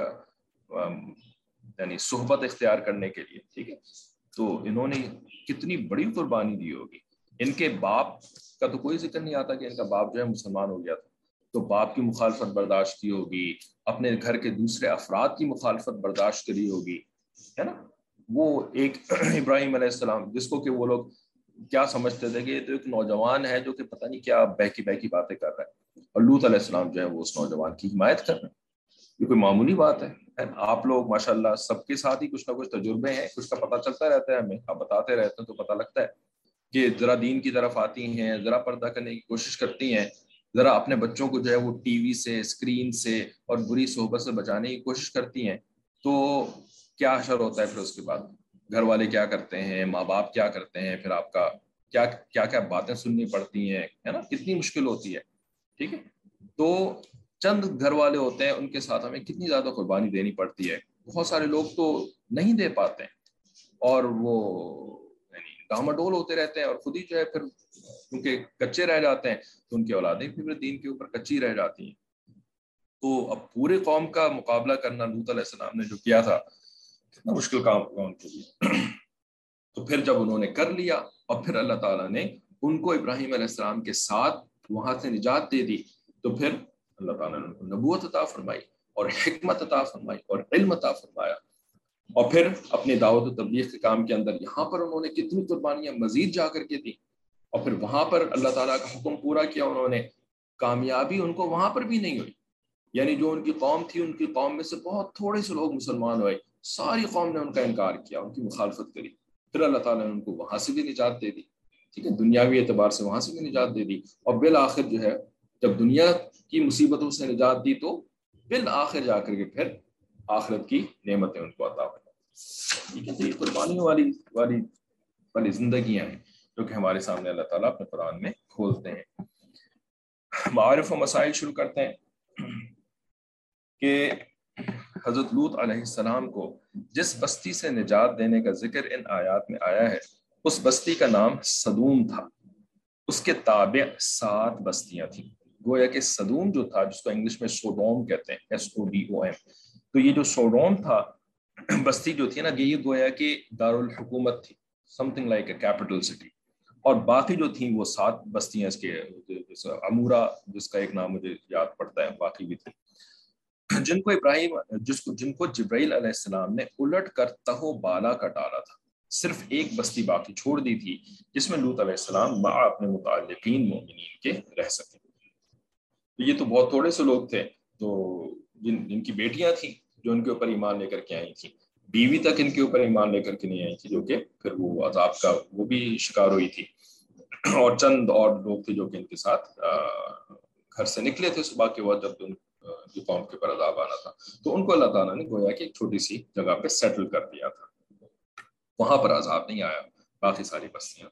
یعنی صحبت اختیار کرنے کے لیے, ٹھیک ہے. تو انہوں نے کتنی بڑی قربانی دی ہوگی. ان کے باپ کا تو کوئی ذکر نہیں آتا کہ ان کا باپ جو ہے مسلمان ہو گیا تھا, تو باپ کی مخالفت برداشت کی ہوگی, اپنے گھر کے دوسرے افراد کی مخالفت برداشت کری ہوگی, ہے نا. وہ ایک ابراہیم علیہ السلام جس کو کہ وہ لوگ کیا سمجھتے تھے کہ یہ تو ایک نوجوان ہے جو کہ پتہ نہیں کیا بہکی بہکی باتیں کر رہا ہے, اور لوط علیہ السلام جو ہے وہ اس نوجوان کی حمایت کر رہے ہیں. یہ کوئی معمولی بات ہے. آپ لوگ ماشاءاللہ سب کے ساتھ ہی کچھ نہ کچھ تجربے ہیں, کچھ کا پتہ چلتا رہتا ہے ہمیں, آپ بتاتے رہتے ہیں تو پتہ لگتا ہے کہ ذرا دین کی طرف آتی ہیں, ذرا پردہ کرنے کی کوشش کرتی ہیں, ذرا اپنے بچوں کو جو ہے وہ ٹی وی سے, اسکرین سے اور بری صحبت سے بچانے کی کوشش کرتی ہیں, تو کیا اثر ہوتا ہے پھر اس کے بعد. گھر والے کیا کرتے ہیں, ماں باپ کیا کرتے ہیں, پھر آپ کا کیا کیا کیا باتیں سننی پڑتی ہیں, ہے نا, کتنی مشکل ہوتی ہے, ٹھیک ہے. تو چند گھر والے ہوتے ہیں, ان کے ساتھ ہمیں کتنی زیادہ قربانی دینی پڑتی ہے. بہت سارے لوگ تو نہیں دے پاتے ہیں اور وہ یعنی ڈاماڈول ہوتے رہتے ہیں, اور خود ہی جو ہے پھر کیونکہ کچے رہ جاتے ہیں تو ان کی اولادیں بھی دین کے اوپر کچی رہ جاتی ہیں. تو اب پورے قوم کا مقابلہ کرنا لوط علیہ السلام نے جو کیا تھا, کتنا مشکل کام ہوا ان کے لیے. تو پھر جب انہوں نے کر لیا, اور پھر اللہ تعالیٰ نے ان کو ابراہیم علیہ السلام کے ساتھ وہاں سے نجات دے دی, تو پھر اللہ تعالیٰ نے ان کو نبوت عطا فرمائی اور حکمت عطا فرمائی اور علم عطا فرمایا. اور پھر اپنی دعوت و تبلیغ کے کام کے اندر یہاں پر انہوں نے کتنی قربانیاں مزید جا کر کے دی, اور پھر وہاں پر اللہ تعالیٰ کا حکم پورا کیا انہوں نے. کامیابی ان کو وہاں پر بھی نہیں ہوئی, یعنی جو ان کی قوم تھی, ان کی قوم میں سے بہت تھوڑے سے لوگ مسلمان ہوئے, ساری قوم نے ان کا انکار کیا, ان کی مخالفت کری. پھر اللہ تعالیٰ نے ان کو وہاں سے بھی نجات دے دی, ٹھیک ہے, دنیاوی اعتبار سے وہاں سے بھی نجات دے دی. اور بالآخر جو ہے جب دنیا کی مصیبتوں سے نجات دی تو بالآخر جا کر کے پھر آخرت کی نعمتیں ان کو عطا ہوئی. ٹھیک ہے, تو یہ قربانیوں والی والی والی زندگیاں ہیں جو کہ ہمارے سامنے اللہ تعالیٰ اپنے قرآن میں کھولتے ہیں. معارف و مسائل شروع کرتے ہیں کہ حضرت لوط علیہ السلام کو جس بستی سے نجات دینے کا ذکر ان آیات میں آیا ہے, اس بستی کا نام سدوم تھا. اس کے تابع سات بستیاں تھیں. گویا کہ سدوم جو تھا, جس کو انگلش میں سوڈوم کہتے ہیں, S O D O M, تو یہ جو سوڈوم تھا بستی جو تھی نا, یہ گویا کہ دارالحکومت تھی, something like a capital city. اور باقی جو تھیں وہ سات بستیاں, اس کے امورا جس کا ایک نام مجھے یاد پڑتا ہے, باقی بھی تھے, جن کو ابراہیم جس کو جن کو جبرائیل علیہ السلام نے الٹ کر تہو بالا کا ڈالا تھا. صرف ایک بستی باقی چھوڑ دی تھی جس میں لوط علیہ السلام مع اپنے متعلقین مومنین کے رہ سکے. یہ تو بہت تھوڑے سے لوگ تھے, تو جن جن کی بیٹیاں تھیں جو ان کے اوپر ایمان لے کر کے آئی تھیں, بیوی تک ان کے اوپر ایمان لے کر کے نہیں آئی تھی, جو کہ پھر وہ عذاب کا وہ بھی شکار ہوئی تھی. اور چند اور لوگ تھے جو کہ ان کے ساتھ گھر سے نکلے تھے صبح کے وقت جب جو قوم کے پر عذاب آنا تھا, تو ان کو اللہ تعالیٰ نے گویا کہ ایک چھوٹی سی جگہ پہ سیٹل کر دیا تھا, وہاں پر عذاب نہیں آیا. باقی ساری بستیاں,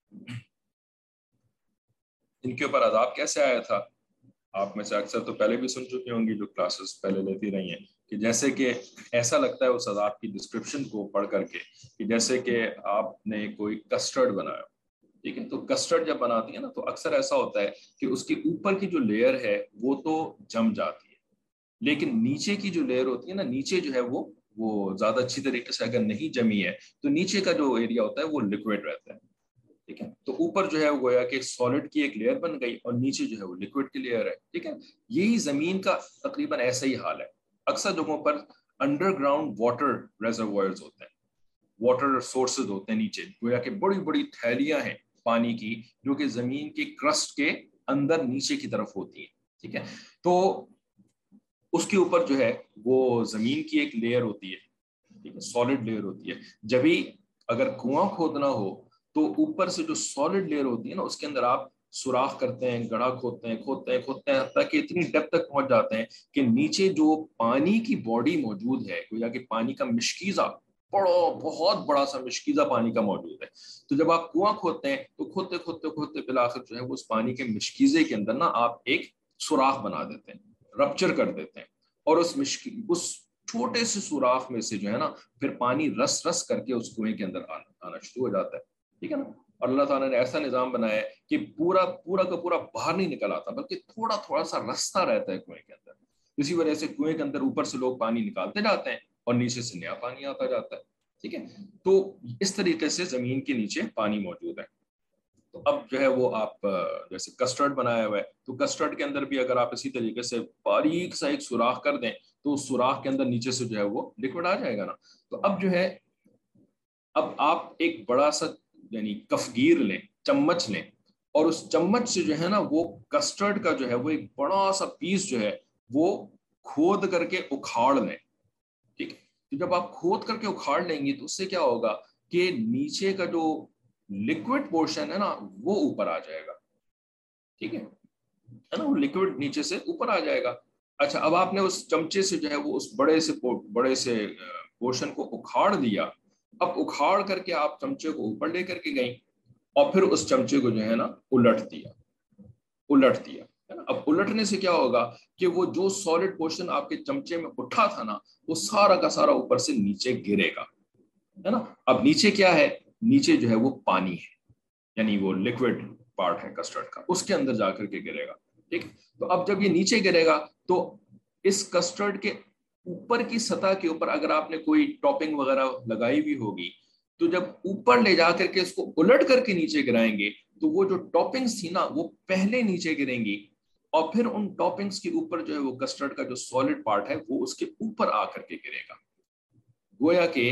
ان کے اوپر عذاب کیسے آیا تھا, آپ میں سے اکثر تو پہلے بھی سن چکے ہوں گی جو کلاسز پہلے لیتی رہی ہیں, کہ جیسے کہ ایسا لگتا ہے اس عذاب کی ڈسکرپشن کو پڑھ کر کے کہ جیسے کہ آپ نے کوئی کسٹرڈ بنایا, ٹھیک ہے, تو کسٹرڈ جب بناتی ہے نا تو اکثر ایسا ہوتا ہے کہ اس کے اوپر کی جو لیئر ہے وہ تو جم جاتی ہے, لیکن نیچے کی جو لیئر ہوتی ہے نا, نیچے جو ہے وہ وہ زیادہ اچھی طریقے سے اگر نہیں جمی ہے تو نیچے کا جو ایریا ہوتا ہے وہ لکوڈ رہتا ہے, ٹھیک ہے. تو اوپر جو ہے وہ گویا کہ سالڈ کی ایک لیئر بن گئی اور نیچے جو ہے وہ لکوڈ کی لیئر ہے, ٹھیک ہے. یہی زمین کا تقریباً ایسا ہی حال ہے. اکثر جگہوں پر انڈر گراؤنڈ واٹر ریزروائرز ہوتے ہیں, واٹر سورسز ہوتے ہیں نیچے, گویا کہ بڑی بڑی تھیلیاں ہیں پانی کی جو کہ زمین کی کرسٹ کے اندر نیچے کی طرف ہوتی ہیں, ٹھیک ہے. تو اس کے اوپر جو ہے وہ زمین کی ایک لیئر ہوتی ہے, ٹھیک ہے, سالڈ لیئر ہوتی ہے. جبھی اگر کنواں کھودنا ہو تو اوپر سے جو سالڈ لیئر ہوتی ہے نا, اس کے اندر آپ سوراخ کرتے ہیں, گڑھا کھودتے ہیں کھودتے ہیں کھودتے ہیں تاکہ اتنی ڈیپتھ تک پہنچ جاتے ہیں کہ نیچے جو پانی کی باڈی موجود ہے, گویا کہ پانی کا مشکیزہ بڑا بہت بڑا سا مشکیزہ پانی کا موجود ہے. تو جب آپ کنواں کھودتے ہیں تو کھودتے کھودتے کھودتے بالآخر جو ہے وہ اس پانی کے مشکیزے کے اندر نا آپ ایک سوراخ بنا دیتے ہیں, رپچر کر دیتے ہیں, اور اس مشکی اس چھوٹے سے سوراخ میں سے جو ہے نا پھر پانی رس رس کر کے اس کنویں کے اندر آنا آنا شروع ہو جاتا ہے. ٹھیک ہے نا. اور اللہ تعالیٰ نے ایسا نظام بنایا ہے کہ پورا پورا کا پورا باہر نہیں نکل آتا, بلکہ تھوڑا تھوڑا سا رستہ رہتا ہے کنویں کے اندر. اسی وجہ سے کنویں کے اندر اوپر سے لوگ پانی نکالتے جاتے ہیں اور نیچے سے نیا پانی آتا جاتا ہے. ٹھیک ہے. تو اس طریقے سے زمین کے نیچے پانی موجود ہے. تو اب جو ہے وہ آپ جیسے کسٹرڈ بنایا ہوا ہے, تو کسٹرڈ کے اندر بھی اگر آپ اسی طریقے سے باریک سا ایک سوراخ کر دیں تو اس سوراخ کے اندر نیچے سے جو ہے وہ لکوڈ آ جائے گا نا. تو اب جو ہے اب آپ ایک بڑا سا یعنی کفگیر لیں, چمچ لیں, اور اس چمچ سے جو ہے نا وہ کسٹرڈ کا جو ہے وہ ایک بڑا سا پیس جو ہے وہ کھود کر کے اکھاڑ لیں. ٹھیک ہے. تو جب آپ کھود کر کے اکھاڑ لیں گے تو اس سے کیا ہوگا کہ نیچے کا جو لکوڈ پورشن ہے نا وہ اوپر آ جائے گا. ٹھیک ہے نا, وہ لکوڈ نیچے سے اوپر آ جائے گا. اچھا, اب آپ نے اس چمچے سے جو ہے وہ اس بڑے سے بڑے سے پورشن کو اکھاڑ دیا. اب اکھاڑ کر کے آپ چمچے کو اوپر لے کر کے گئیں اور پھر اس چمچے کو جو ہے نا الٹ دیا الٹ دیا اب الٹنے سے کیا ہوگا کہ وہ جو سالڈ پورشن آپ کے چمچے میں اٹھا تھا نا وہ سارا کا سارا اوپر سے نیچے گرے گا, ہے نا. اب نیچے کیا ہے, نیچے جو ہے وہ پانی ہے, یعنی وہ لکوڈ پارٹ ہے کسٹرڈ کا, اس کے اندر جا کر کے گرے گا. ٹھیک. تو اب جب یہ نیچے گرے گا تو اس کسٹرڈ کے اوپر کی سطح کے اوپر اگر آپ نے کوئی ٹاپنگ وغیرہ لگائی ہوئی ہوگی تو جب اوپر لے جا کر کے اس کو الٹ کر کے نیچے گرائیں گے تو وہ جو ٹاپنگز تھی نا وہ پہلے نیچے گریں گی, اور پھر ان ٹاپنگز کے اوپر جو ہے وہ کسٹرڈ کا جو سالڈ پارٹ ہے وہ اس کے اوپر آ کر کے گرے گا. گویا کہ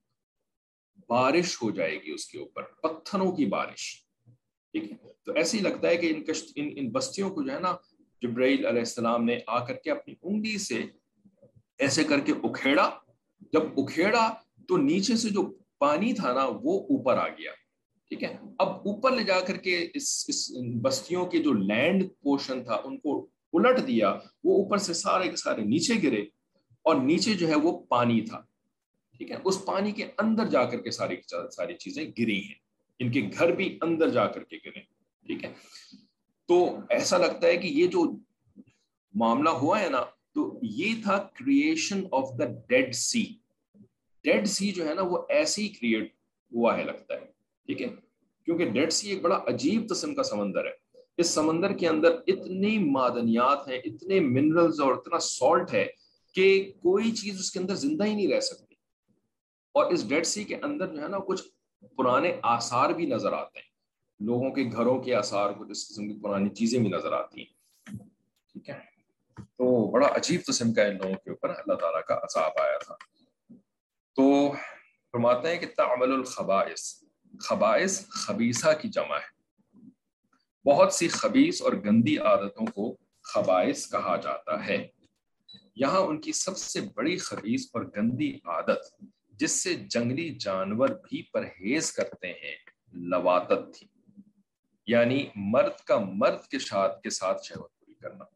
بارش ہو جائے گی اس کے اوپر, پتھروں کی بارش. ٹھیک ہے. تو ایسے ہی لگتا ہے کہ ان کشت ان ان بستیوں کو جو ہے نا جبرائیل علیہ السلام نے آ کر کے اپنی انگلی سے ایسے کر کے اکھیڑا. جب اکھیڑا تو نیچے سے جو پانی تھا نا وہ اوپر آ گیا. ٹھیک ہے. اب اوپر لے جا کر کے اس اس بستیوں کے جو لینڈ پورشن تھا ان کو الٹ دیا, وہ اوپر سے سارے کے سارے نیچے گرے اور نیچے جو ہے وہ پانی تھا. ٹھیک ہے. اس پانی کے اندر جا کر کے ساری ساری چیزیں گری ہیں, ان کے گھر بھی اندر جا کر کے گرے. ٹھیک ہے. تو ایسا لگتا ہے کہ یہ جو معاملہ ہوا ہے نا تو یہ تھا creation of the Dead Sea. Dead Sea جو ہے نا وہ ایسے ہی کریٹ ہوا ہے لگتا ہے. ٹھیک ہے. کیونکہ ڈیڈ سی ایک بڑا عجیب قسم کا سمندر ہے. اس سمندر کے اندر اتنی معدنیات ہیں, اتنے منرلز اور اتنا سالٹ ہے کہ کوئی چیز اس کے اندر زندہ ہی نہیں رہ سکتی. اور اس ڈیڈ سی کے اندر جو ہے نا کچھ پرانے آثار بھی نظر آتے ہیں, لوگوں کے گھروں کے آثار, کچھ اس قسم کی پرانی چیزیں بھی نظر آتی ہیں. ٹھیک ہے. تو بڑا عجیب قسم کا ان لوگوں کے اوپر اللہ تعالیٰ کا عذاب آیا تھا. تو فرماتے ہیں کہ تعمل الخبائث, خبائث خبیثہ کی جمع ہے. بہت سی خبیث اور گندی عادتوں کو خبائث کہا جاتا ہے. یہاں ان کی سب سے بڑی خبیث اور گندی عادت جس سے جنگلی جانور بھی پرہیز کرتے ہیں لواطت تھی, یعنی مرد کا مرد کے ساتھ کے ساتھ شہوت پوری کرنا.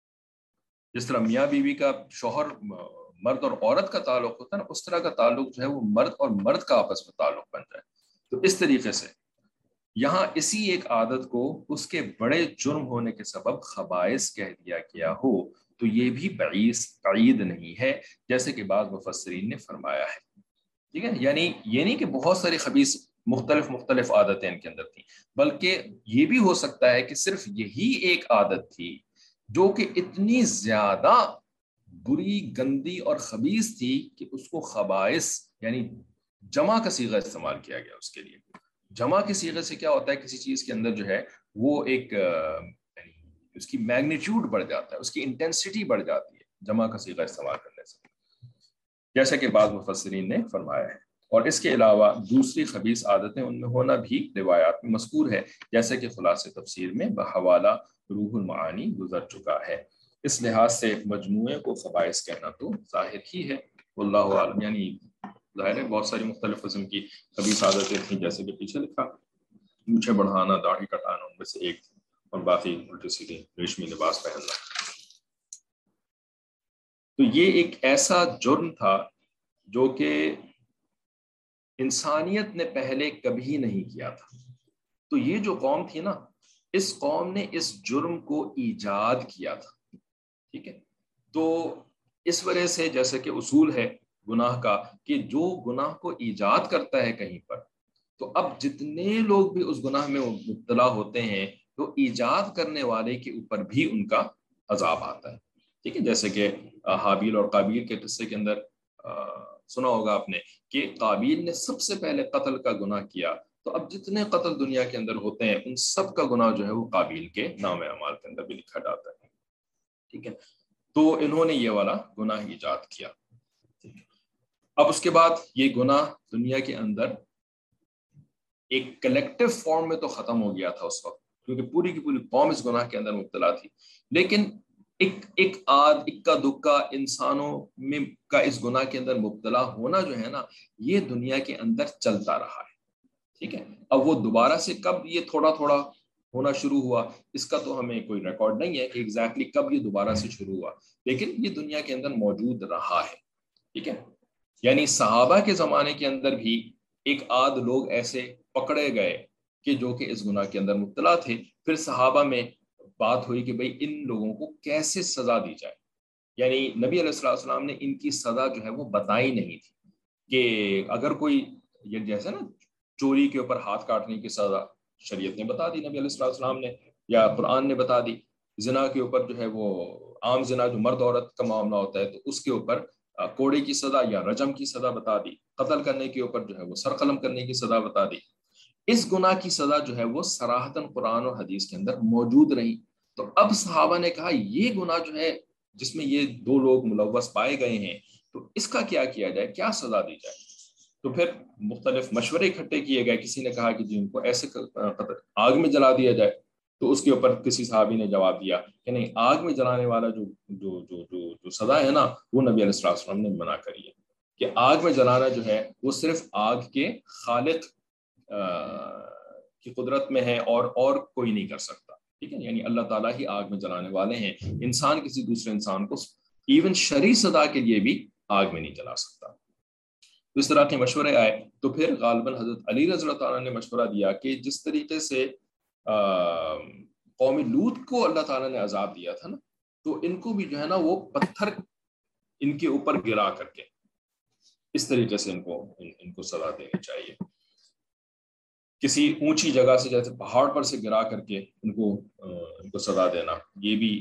جس طرح میاں بیوی کا شوہر مرد اور عورت کا تعلق ہوتا ہے نا, اس طرح کا تعلق جو ہے وہ مرد اور مرد کا آپس میں تعلق بن جائے. تو اس طریقے سے یہاں اسی ایک عادت کو اس کے بڑے جرم ہونے کے سبب خبائث کہہ دیا گیا ہو تو یہ بھی بعیث بعید نہیں ہے, جیسے کہ بعض مفسرین نے فرمایا ہے. ٹھیک ہے. یعنی یہ نہیں کہ بہت ساری خبیث مختلف مختلف عادتیں ان کے اندر تھیں, بلکہ یہ بھی ہو سکتا ہے کہ صرف یہی ایک عادت تھی جو کہ اتنی زیادہ بری, گندی اور خبیث تھی کہ اس کو خبائث یعنی جمع کا صیغہ استعمال کیا گیا اس کے لیے. جمع کے صیغے سے کیا ہوتا ہے, کسی چیز کے اندر جو ہے وہ ایک یعنی اس کی میگنیٹیوڈ بڑھ جاتا ہے, اس کی انٹینسٹی بڑھ جاتی ہے جمع کا صیغہ استعمال کرنے سے, جیسا کہ بعض مفسرین نے فرمایا ہے. اور اس کے علاوہ دوسری خبیث عادتیں ان میں ہونا بھی روایات میں مذکور ہے, جیسے کہ خلاصہ تفسیر میں بحوالہ روح المعانی گزر چکا ہے. اس لحاظ سے مجموعے کو خبائث کہنا تو ظاہر ہی ہے, واللہ عالم. یعنی ظاہر ہے بہت ساری مختلف قسم کی خبیث عادتیں تھیں, جیسے کہ پیچھے لکھا مونچھیں بڑھانا, داڑھی کٹانا ان میں سے ایک, اور باقی الٹے سیدھے ریشمی لباس پہننا. تو یہ ایک ایسا جرم تھا جو کہ انسانیت نے پہلے کبھی نہیں کیا تھا. تو یہ جو قوم تھی نا، اس قوم نے اس جرم کو ایجاد کیا تھا. ٹھیک ہے، تو اس وجہ سے جیسے کہ اصول ہے گناہ کا کہ جو گناہ کو ایجاد کرتا ہے کہیں پر، تو اب جتنے لوگ بھی اس گناہ میں مبتلا ہوتے ہیں تو ایجاد کرنے والے کے اوپر بھی ان کا عذاب آتا ہے. ٹھیک ہے، جیسے کہ حابیل اور قابیل کے قصے کے اندر سنا ہوگا آپ نے کہ قابیل نے سب سے پہلے قتل کا گناہ کیا، تو اب جتنے قتل دنیا کے اندر ہوتے ہیں ان سب کا گناہ جو ہے وہ قابیل کے نام اعمال کے اندر بھی لکھا جاتا ہے. ٹھیک ہے، تو انہوں نے یہ والا گناہ ایجاد کیا. ٹھیک ہے، اب اس کے بعد یہ گناہ دنیا کے اندر ایک کلیکٹیو فارم میں تو ختم ہو گیا تھا اس وقت، کیونکہ پوری کی پوری قوم اس گناہ کے اندر مبتلا تھی. لیکن ایک ایک آدھ اکا دکا انسانوں میں کا اس گناہ کے اندر مبتلا ہونا جو ہے نا، یہ دنیا کے اندر چلتا رہا ہے. ٹھیک ہے، اب وہ دوبارہ سے کب یہ تھوڑا تھوڑا ہونا شروع ہوا اس کا تو ہمیں کوئی ریکارڈ نہیں ہے کہ ایگزیکٹلی کب یہ دوبارہ سے شروع ہوا، لیکن یہ دنیا کے اندر موجود رہا ہے. ٹھیک ہے، یعنی صحابہ کے زمانے کے اندر بھی ایک آدھ لوگ ایسے پکڑے گئے کہ جو کہ اس گناہ کے اندر مبتلا تھے. پھر صحابہ میں بات ہوئی کہ بھئی ان لوگوں کو کیسے سزا دی جائے. یعنی نبی علیہ السلام نے ان کی سزا جو ہے وہ بتائی نہیں تھی کہ اگر کوئی یہ جیسے نا چوری کے اوپر ہاتھ کاٹنے کی سزا شریعت نے بتا دی، نبی علیہ السلام نے یا قرآن نے بتا دی. زنا کے اوپر جو ہے وہ عام زنا جو مرد عورت کا معاملہ ہوتا ہے تو اس کے اوپر کوڑے کی سزا یا رجم کی سزا بتا دی. قتل کرنے کے اوپر جو ہے وہ سر قلم کرنے کی سزا بتا دی. اس گناہ کی سزا جو ہے وہ صراحتاً قرآن اور حدیث کے اندر موجود رہی. تو اب صحابہ نے کہا یہ گناہ جو ہے جس میں یہ دو لوگ ملوث پائے گئے ہیں تو اس کا کیا کیا جائے، کیا سزا دی جائے. تو پھر مختلف مشورے اکٹھے کیے گئے. کسی نے کہا کہ جی ان کو ایسے آگ میں جلا دیا جائے، تو اس کے اوپر کسی صحابی نے جواب دیا کہ نہیں، آگ میں جلانے والا جو جو جو جو, جو سزا ہے نا وہ نبی علیہ السلام نے منع کری ہے کہ آگ میں جلانا جو ہے وہ صرف آگ کے خالق کی قدرت میں ہے اور اور کوئی نہیں کر سکتا. ٹھیک ہے، یعنی اللہ تعالیٰ ہی آگ میں جلانے والے ہیں. انسان کسی دوسرے انسان کو ایون شرعی سزا کے لیے بھی آگ میں نہیں جلا سکتا. اس طرح کے مشورے آئے تو پھر غالباً حضرت علی رضی اللہ تعالیٰ نے مشورہ دیا کہ جس طریقے سے قوم لوط کو اللہ تعالیٰ نے عذاب دیا تھا نا، تو ان کو بھی جو ہے نا وہ پتھر ان کے اوپر گرا کر کے اس طریقے سے ان کو ان, ان کو سزا دینی چاہیے. کسی اونچی جگہ سے جیسے پہاڑ پر سے گرا کر کے ان کو ان کو سزا دینا، یہ بھی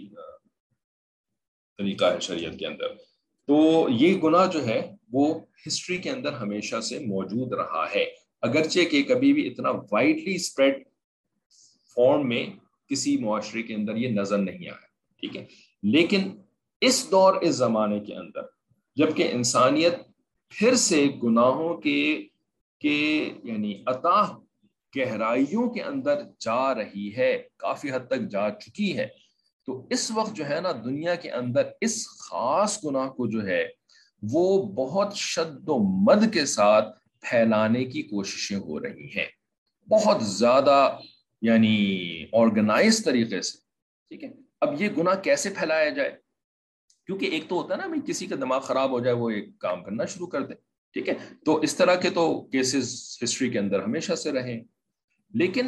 طریقہ ہے شریعت کے اندر. تو یہ گناہ جو ہے وہ ہسٹری کے اندر ہمیشہ سے موجود رہا ہے، اگرچہ کہ کبھی بھی اتنا وائڈلی اسپریڈ فارم میں کسی معاشرے کے اندر یہ نظر نہیں آیا. ٹھیک ہے، لیکن اس دور اس زمانے کے اندر جبکہ انسانیت پھر سے گناہوں کے کے یعنی اتاہ گہرائیوں کے اندر جا رہی ہے، کافی حد تک جا چکی ہے، تو اس وقت جو ہے نا دنیا کے اندر اس خاص گناہ کو جو ہے وہ بہت شد و مد کے ساتھ پھیلانے کی کوششیں ہو رہی ہیں، بہت زیادہ یعنی آرگنائز طریقے سے. ٹھیک ہے، اب یہ گناہ کیسے پھیلایا جائے، کیونکہ ایک تو ہوتا ہے نا بھائی کسی کا دماغ خراب ہو جائے وہ ایک کام کرنا شروع کر دے. ٹھیک ہے، تو اس طرح کے تو کیسز ہسٹری کے اندر ہمیشہ سے رہے، لیکن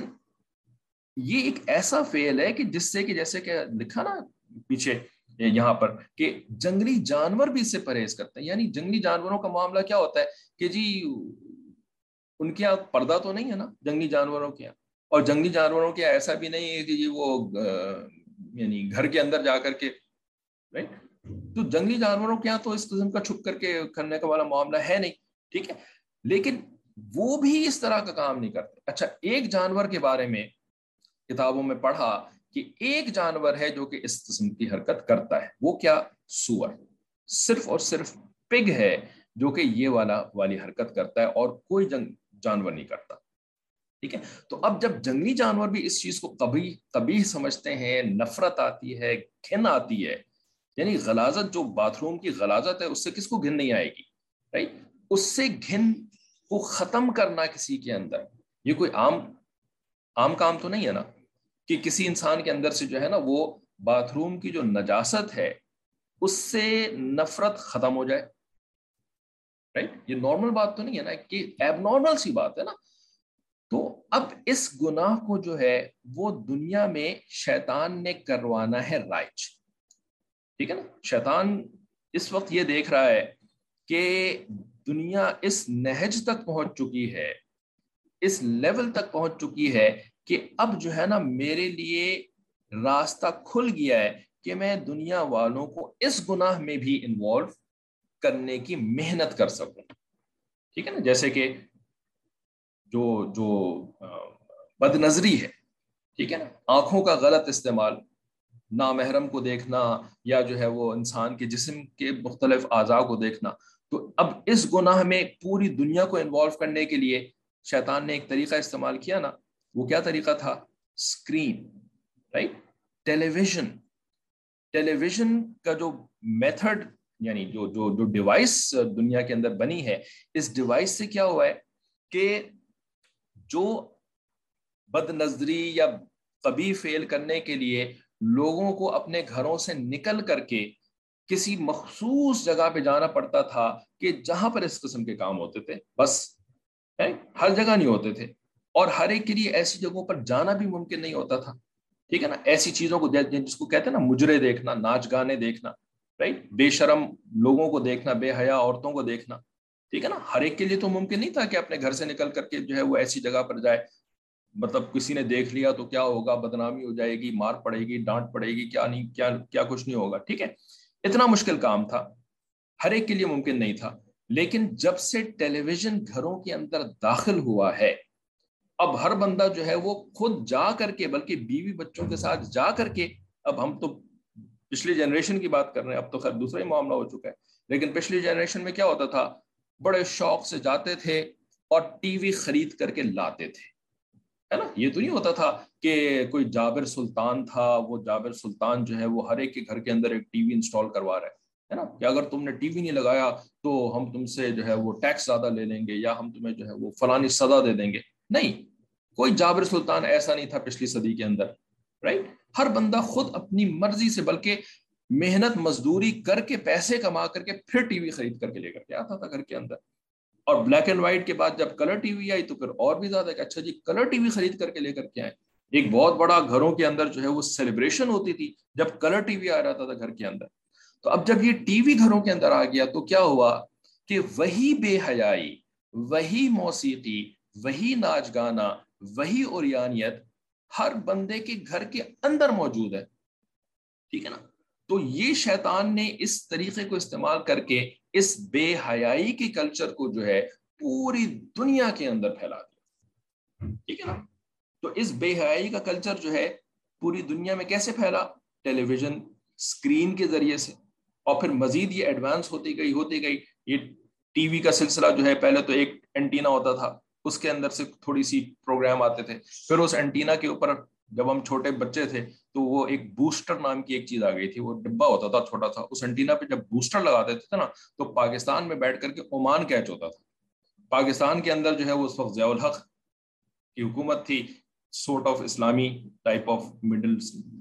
یہ ایک ایسا فعل ہے کہ جس سے کہ جیسے کہ لکھا نا پیچھے یہاں پر کہ جنگلی جانور بھی اس سے پرہیز کرتے ہیں. یعنی جنگلی جانوروں کا معاملہ کیا ہوتا ہے کہ جی ان کے یہاں پردہ تو نہیں ہے نا جنگلی جانوروں کے یہاں، اور جنگلی جانوروں کے ایسا بھی نہیں ہے کہ جی وہ یعنی گھر کے اندر جا کر کے رائٹ، تو جنگلی جانوروں کے یہاں تو اس قسم کا چھپ کر کے کرنے کا والا معاملہ ہے نہیں. ٹھیک ہے، لیکن وہ بھی اس طرح کا کام نہیں کرتے. اچھا، ایک جانور کے بارے میں کتابوں میں پڑھا کہ ایک جانور ہے جو کہ اس قسم کی حرکت کرتا ہے، وہ کیا؟ سور. صرف اور صرف پگ ہے جو کہ یہ والا والی حرکت کرتا ہے اور کوئی جنگ جانور نہیں کرتا. ٹھیک ہے، تو اب جب جنگلی جانور بھی اس چیز کو قبیح قبیح سمجھتے ہیں، نفرت آتی ہے، گھن آتی ہے. یعنی غلاظت جو باتھ روم کی غلاظت ہے اس سے کس کو گھن نہیں آئے گی، رائٹ؟ اس سے گھن کو ختم کرنا کسی کے اندر یہ کوئی عام عام کام تو نہیں ہے نا کہ کسی انسان کے اندر سے جو ہے نا وہ باتھ روم کی جو نجاست ہے اس سے نفرت ختم ہو جائے. رائٹ. یہ نارمل بات تو نہیں ہے نا, کہ ایب نارمل سی بات ہے نا. تو اب اس گناہ کو جو ہے وہ دنیا میں شیطان نے کروانا ہے رائج. ٹھیک ہے نا. شیطان اس وقت یہ دیکھ رہا ہے کہ دنیا اس نہج تک پہنچ چکی ہے, اس لیول تک پہنچ چکی ہے کہ اب جو ہے نا میرے لیے راستہ کھل گیا ہے کہ میں دنیا والوں کو اس گناہ میں بھی انوالو کرنے کی محنت کر سکوں. ٹھیک ہے نا. جیسے کہ جو جو بد نظری ہے, ٹھیک ہے نا, آنکھوں کا غلط استعمال, نامحرم کو دیکھنا, یا جو ہے وہ انسان کے جسم کے مختلف اعضاء کو دیکھنا. تو اب اس گناہ میں پوری دنیا کو انوالو کرنے کے لیے شیطان نے ایک طریقہ استعمال کیا نا. وہ کیا طریقہ تھا؟ Screen, right. Television. Television کا جو میتھڈ, یعنی جو جو جو ڈیوائس دنیا کے اندر بنی ہے, اس ڈیوائس سے کیا ہوا ہے کہ جو بد نظری یا قبیح فعل کرنے کے لیے لوگوں کو اپنے گھروں سے نکل کر کے کسی مخصوص جگہ پہ جانا پڑتا تھا کہ جہاں پر اس قسم کے کام ہوتے تھے, بس ہر جگہ نہیں ہوتے تھے, اور ہر ایک کے لیے ایسی جگہوں پر جانا بھی ممکن نہیں ہوتا تھا. ٹھیک ہے نا. ایسی چیزوں کو جس کو کہتے ہیں نا مجرے دیکھنا, ناچ گانے دیکھنا, رائٹ, بے شرم لوگوں کو دیکھنا, بے حیا عورتوں کو دیکھنا. ٹھیک ہے نا. ہر ایک کے لیے تو ممکن نہیں تھا کہ اپنے گھر سے نکل کر کے جو ہے وہ ایسی جگہ پر جائے. مطلب کسی نے دیکھ لیا تو کیا ہوگا, بدنامی ہو جائے گی, مار پڑے گی, ڈانٹ پڑے گی, کیا نہیں کیا کیا کچھ نہیں ہوگا. ٹھیک ہے. اتنا مشکل کام تھا, ہر ایک کے لیے ممکن نہیں تھا. لیکن جب سے ٹیلی ویژن گھروں کے اندر داخل ہوا ہے, اب ہر بندہ جو ہے وہ خود جا کر کے, بلکہ بیوی بچوں کے ساتھ جا کر کے, اب ہم تو پچھلی جنریشن کی بات کر رہے ہیں, اب تو خیر دوسرا ہی معاملہ ہو چکا ہے, لیکن پچھلی جنریشن میں کیا ہوتا تھا, بڑے شوق سے جاتے تھے اور ٹی وی خرید کر کے لاتے تھے, ہے نا. یہ تو نہیں ہوتا تھا کہ کوئی جابر سلطان تھا, وہ جابر سلطان جو ہے وہ ہر ایک کے گھر کے اندر ایک ٹی وی انسٹال کروا رہا ہے نا, کہ اگر تم نے ٹی وی نہیں لگایا تو ہم تم سے جو ہے وہ ٹیکس زیادہ لے لیں گے, یا ہم تمہیں جو ہے وہ فلانی سزا دے دیں گے. نہیں, کوئی جابر سلطان ایسا نہیں تھا پچھلی صدی کے اندر, رائٹ. ہر بندہ خود اپنی مرضی سے, بلکہ محنت مزدوری کر کے پیسے کما کر کے پھر ٹی وی خرید کر کے لے کر کے آتا تھا گھر کے اندر. اور بلیک اینڈ وائٹ کے بعد جب کلر ٹی وی آئی تو پھر اور بھی زیادہ کہ اچھا جی کلر ٹی وی خرید کر کے لے کر کے آئے. ایک بہت بڑا گھروں کے اندر جو ہے وہ سیلیبریشن ہوتی تھی جب کلر ٹی وی آ رہا تھا گھر کے اندر. تو اب جب یہ ٹی وی گھروں کے اندر آ گیا تو کیا ہوا کہ وہی بے حیائی, وہی موسیقی, وہی ناچ گانا, وہی اوریانیت ہر بندے کے گھر کے اندر موجود ہے. ٹھیک ہے نا. تو یہ شیطان نے اس طریقے کو استعمال کر کے اس بے حیائی کے کلچر کو جو ہے پوری دنیا کے اندر پھیلا دیا. ٹھیک ہے نا. تو اس بے حیائی کا کلچر جو ہے پوری دنیا میں کیسے پھیلا؟ ٹیلی ویژن اسکرین کے ذریعے سے, اور پھر مزید یہ ایڈوانس ہوتی گئی ہوتی گئی. یہ ٹی وی کا سلسلہ جو ہے پہلے تو ایک اینٹینا ہوتا تھا, اس کے اندر سے تھوڑی سی پروگرام آتے تھے, پھر اس اینٹینا کے اوپر جب ہم چھوٹے بچے تھے تو وہ ایک بوسٹر نام کی ایک چیز آ گئی تھی, وہ ڈبا ہوتا تھا چھوٹا سا, اس اینٹینا پہ جب بوسٹر لگا دیتے تھے نا تو پاکستان میں بیٹھ کر کے عمان کیچ ہوتا تھا. پاکستان کے اندر جو ہے وہ اس وقت ضیاء الحق کی حکومت تھی, سورٹ آف اسلامی ٹائپ آف مڈل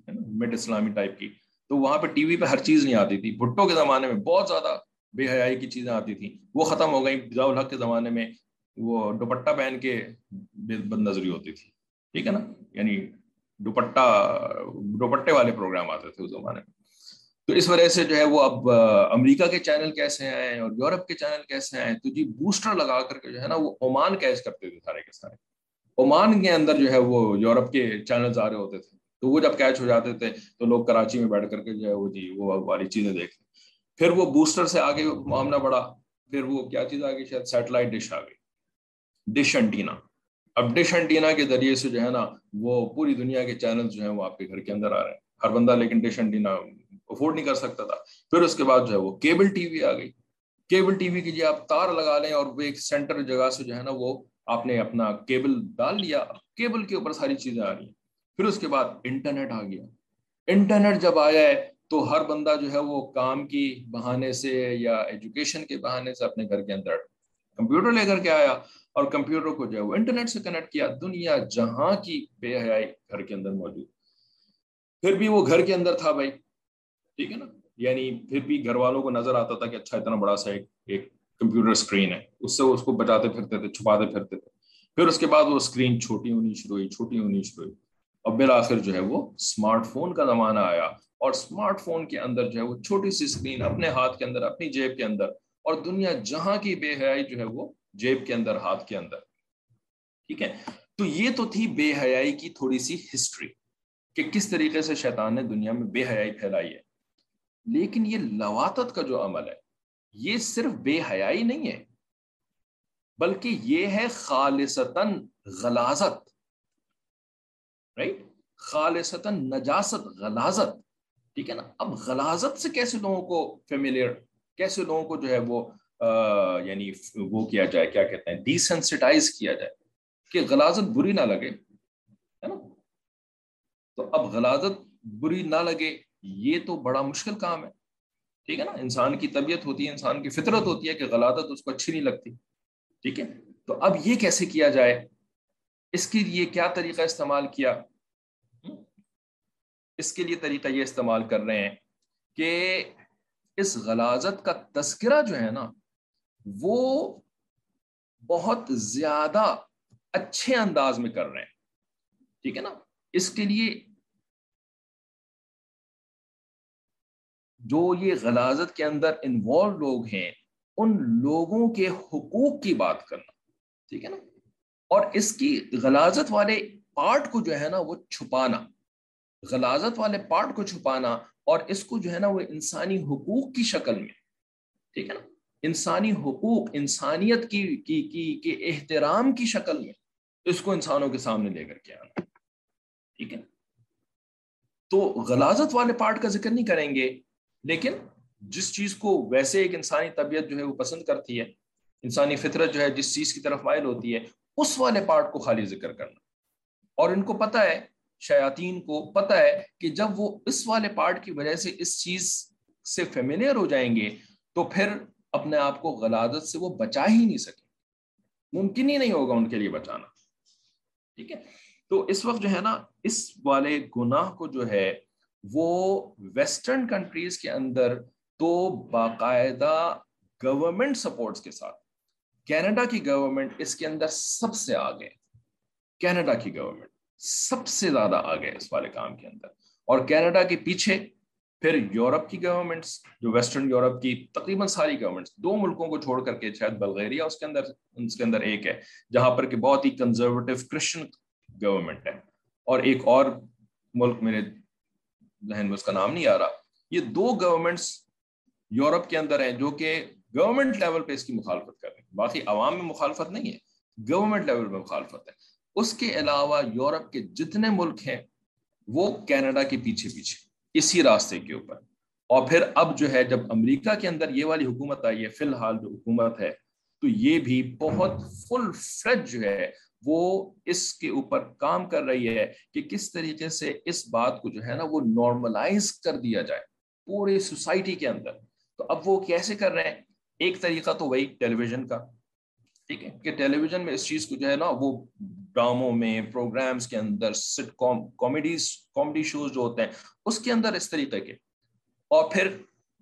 مڈ اسلامی ٹائپ کی, تو وہاں پہ ٹی وی پہ ہر چیز نہیں آتی تھی. بھٹو کے زمانے میں بہت زیادہ بے حیائی کی چیزیں آتی تھیں, وہ ختم ہو گئی. ضیاء الحق کے زمانے میں وہ دوپٹہ پہن کے بد نظری ہوتی تھی. ٹھیک ہے نا. یعنی دوپٹہ دوپٹے والے پروگرام آتے تھے اس زمانے میں. تو اس وجہ سے جو ہے وہ اب امریکہ کے چینل کیسے ہیں اور یورپ کے چینل کیسے ہیں, تو جی بوسٹر لگا کر کے جو ہے نا وہ عمان کیچ کرتے تھے سارے کے سارے. عمان کے اندر جو ہے وہ یورپ کے چینلز آ رہے ہوتے تھے, تو وہ جب کیچ ہو جاتے تھے تو لوگ کراچی میں بیٹھ کر کے جو ہے وہ جی وہ والی چیزیں دیکھتے. پھر وہ بوسٹر سے آگے معاملہ بڑھا, پھر وہ کیا چیز آ گئی, شاید سیٹلائٹ ڈش آ گئی, ڈش انٹینا. اب ڈش انٹینا کے ذریعے سے جو ہے نا وہ پوری دنیا کے چینل جو ہیں وہ آپ کے گھر کے اندر آ رہے ہیں. ہر بندہ لیکن ڈش انٹینا افورڈ نہیں کر سکتا تھا. پھر اس کے بعد جو ہے وہ کیبل ٹی وی آ گئی. کیبل ٹی وی کی جی آپ تار لگا لیں اور وہ ایک سینٹر جگہ سے جو ہے نا وہ آپ نے اپنا کیبل ڈال لیا, کیبل کے اوپر ساری چیزیں آ رہی ہیں. پھر اس کے بعد انٹرنیٹ آ گیا. انٹرنیٹ جب آیا ہے تو ہر بندہ جو ہے وہ کام کی بہانے سے یا ایجوکیشن کے بہانے سے اپنے گھر کے اندر کمپیوٹر لے کر کے آیا, اور کمپیوٹر کو جو ہے وہ انٹرنیٹ سے کنیکٹ کیا. دنیا جہاں کی بے حیائی گھر کے اندر موجود. پھر بھی وہ گھر کے اندر تھا بھائی, ٹھیک ہے نا. یعنی پھر بھی گھر والوں کو نظر آتا تھا کہ اچھا اتنا بڑا سا ایک ایک کمپیوٹر اسکرین ہے, اس سے اس کو بچاتے پھرتے تھے, چھپاتے پھرتے تھے. پھر اس کے بعد وہ اسکرین چھوٹی ہونی شروع ہوئی, چھوٹی ہونی شروع ہوئی, اور بالآخر جو ہے وہ اسمارٹ فون کا زمانہ آیا, اور اسمارٹ فون کے اندر جو ہے وہ چھوٹی سی اسکرین اپنے ہاتھ کے اندر, اپنی جیب کے اندر, اور دنیا جہاں کی بے حیائی جو ہے وہ جیب کے اندر, ہاتھ کے اندر. ٹھیک ہے, تو یہ تو تھی بے حیائی کی تھوڑی سی ہسٹری کہ کس طریقے سے شیطان نے دنیا میں بے حیائی پھیلائی ہے. لیکن یہ لواطت کا جو عمل ہے یہ صرف بے حیائی نہیں ہے, بلکہ یہ ہے خالصتاً غلاظت, رائٹ, خالصتاً نجاست, غلاظت. ٹھیک ہے نا. اب غلاظت سے کیسے لوگوں کو فیملیئر, کیسے لوگوں کو جو ہے وہ آ, یعنی وہ کیا جائے, کیا کہتے ہیں, ڈیسنسٹائز کیا جائے کہ غلاظت بری نہ لگے, ہے نا. تو اب غلاظت بری نہ لگے یہ تو بڑا مشکل کام ہے. ٹھیک ہے نا. انسان کی طبیعت ہوتی ہے, انسان کی فطرت ہوتی ہے کہ غلاظت اس کو اچھی نہیں لگتی. ٹھیک ہے, تو اب یہ کیسے کیا جائے, اس کے لیے کیا طریقہ استعمال کیا. اس کے لیے طریقہ یہ استعمال کر رہے ہیں کہ اس غلاظت کا تذکرہ جو ہے نا وہ بہت زیادہ اچھے انداز میں کر رہے ہیں. ٹھیک ہے نا. اس کے لیے جو یہ غلاظت کے اندر انوالو لوگ ہیں ان لوگوں کے حقوق کی بات کرنا. ٹھیک ہے نا. اور اس کی غلاظت والے پارٹ کو جو ہے نا وہ چھپانا, غلاظت والے پارٹ کو چھپانا, اور اس کو جو ہے نا وہ انسانی حقوق کی شکل میں, ٹھیک ہے نا, انسانی حقوق, انسانیت کی کی کی کے احترام کی شکل میں اس کو انسانوں کے سامنے لے کر کے آنا. ٹھیک ہے. تو غلاظت والے پارٹ کا ذکر نہیں کریں گے, لیکن جس چیز کو ویسے ایک انسانی طبیعت جو ہے وہ پسند کرتی ہے, انسانی فطرت جو ہے جس چیز کی طرف مائل ہوتی ہے, اس والے پارٹ کو خالی ذکر کرنا. اور ان کو پتہ ہے, شیاطین کو پتہ ہے کہ جب وہ اس والے پارٹ کی وجہ سے اس چیز سے فیملیئر ہو جائیں گے تو پھر اپنے آپ کو غلاظت سے وہ بچا ہی نہیں سکیں, ممکن ہی نہیں ہوگا ان کے لیے بچانا. ٹھیک ہے. تو اس وقت جو ہے نا اس والے گناہ کو جو ہے وہ ویسٹرن کنٹریز کے اندر تو باقاعدہ گورنمنٹ سپورٹس کے ساتھ, کینیڈا کی گورنمنٹ اس کے اندر سب سے آگے, کینیڈا کی گورنمنٹ سب سے زیادہ آگے اس والے کام کے اندر, اور کینیڈا کے پیچھے پھر یورپ کی گورنمنٹس, جو ویسٹرن یورپ کی تقریباً ساری گورنمنٹس, دو ملکوں کو چھوڑ کر کے, شاید بلغیریا اس کے اندر اس کے اندر ایک ہے جہاں پر کہ بہت ہی کنزرویٹو کرسچن گورنمنٹ ہے, اور ایک اور ملک میرے ذہن میں اس کا نام نہیں آ رہا. یہ دو گورنمنٹس یورپ کے اندر ہیں جو کہ گورنمنٹ لیول پہ اس کی مخالفت کر رہے ہیں, باقی عوام میں مخالفت نہیں ہے, گورنمنٹ لیول پہ مخالفت ہے. اس کے علاوہ یورپ کے جتنے ملک ہیں وہ کینیڈا کے پیچھے پیچھے اسی راستے کے اوپر. اور پھر اب جو ہے جب امریکہ کے اندر یہ والی حکومت آئی ہے, فی الحال جو حکومت ہے, تو یہ بھی بہت فل فلیج جو ہے وہ اس کے اوپر کام کر رہی ہے کہ کس طریقے سے اس بات کو جو ہے نا وہ نارملائز کر دیا جائے پورے سوسائٹی کے اندر. تو اب وہ کیسے کر رہے ہیں, ایک طریقہ تو وہی ٹیلی ویژن کا, ٹھیک ہے, کہ ٹیلی ویژن میں اس چیز کو جو ہے نا وہ ڈراموں میں, پروگرامز کے اندر, سٹ کام کامیڈیز کامیڈی شوز جو ہوتے ہیں اس کے اندر اس طریقے کے. اور پھر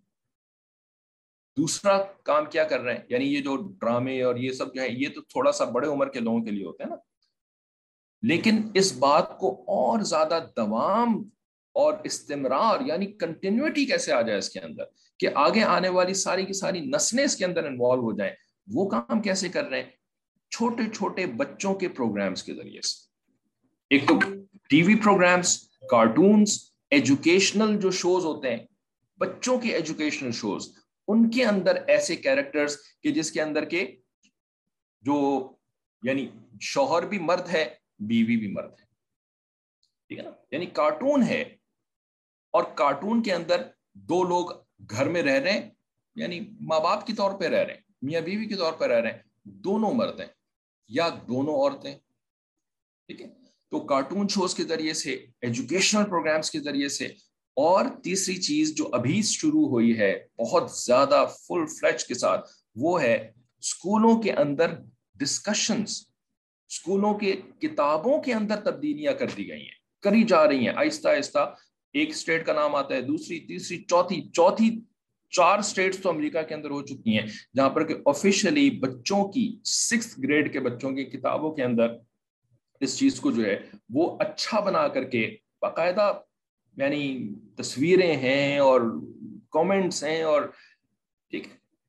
دوسرا کام کیا کر رہے ہیں, یعنی یہ جو ڈرامے اور یہ سب جو ہے یہ تو تھوڑا سا بڑے عمر کے لوگوں کے لیے ہوتے ہیں نا, لیکن اس بات کو اور زیادہ دوام اور استمرار یعنی کنٹینیوٹی کیسے آ جائے اس کے اندر کہ آگے آنے والی ساری کی ساری نسلیں اس کے اندر انوالو ہو جائیں, وہ کام کیسے کر رہے ہیں, چھوٹے چھوٹے بچوں کے پروگرامز کے ذریعے سے. ایک تو T V programmes, cartoons, educational جو شوز ہوتے ہیں, بچوں کے ایجوکیشنل شوز, ان کے اندر ایسے کیریکٹرز کہ جس کے اندر کے جو یعنی شوہر بھی مرد ہے, بیوی بھی مرد ہے, ٹھیک ہے نا, یعنی کارٹون ہے اور کارٹون کے اندر دو لوگ گھر میں رہ رہے ہیں, یعنی ماں باپ کے طور پہ رہ رہے ہیں, میاں بیوی کے طور پہ رہ رہے ہیں, دونوں مرد ہیں یا دونوں عورتیں, ٹھیک ہے. تو کارٹون شوز کے ذریعے سے, ایجوکیشنل پروگرامز کے ذریعے سے, اور تیسری چیز جو ابھی شروع ہوئی ہے بہت زیادہ فل فلیج کے ساتھ, وہ ہے اسکولوں کے اندر ڈسکشنز, اسکولوں کے کتابوں کے اندر تبدیلیاں کر دی گئی ہیں, کری جا رہی ہیں آہستہ آہستہ. ایک اسٹیٹ کا نام آتا ہے, دوسری, تیسری, چوتھی چوتھی چار اسٹیٹس تو امریکہ کے اندر ہو چکی ہیں جہاں پر کہ آفیشلی بچوں کی سکس گریڈ کے بچوں کی کتابوں کے اندر اس چیز کو جو ہے وہ اچھا بنا کر کے باقاعدہ یعنی تصویریں ہیں اور کامنٹس ہیں اور ٹھیک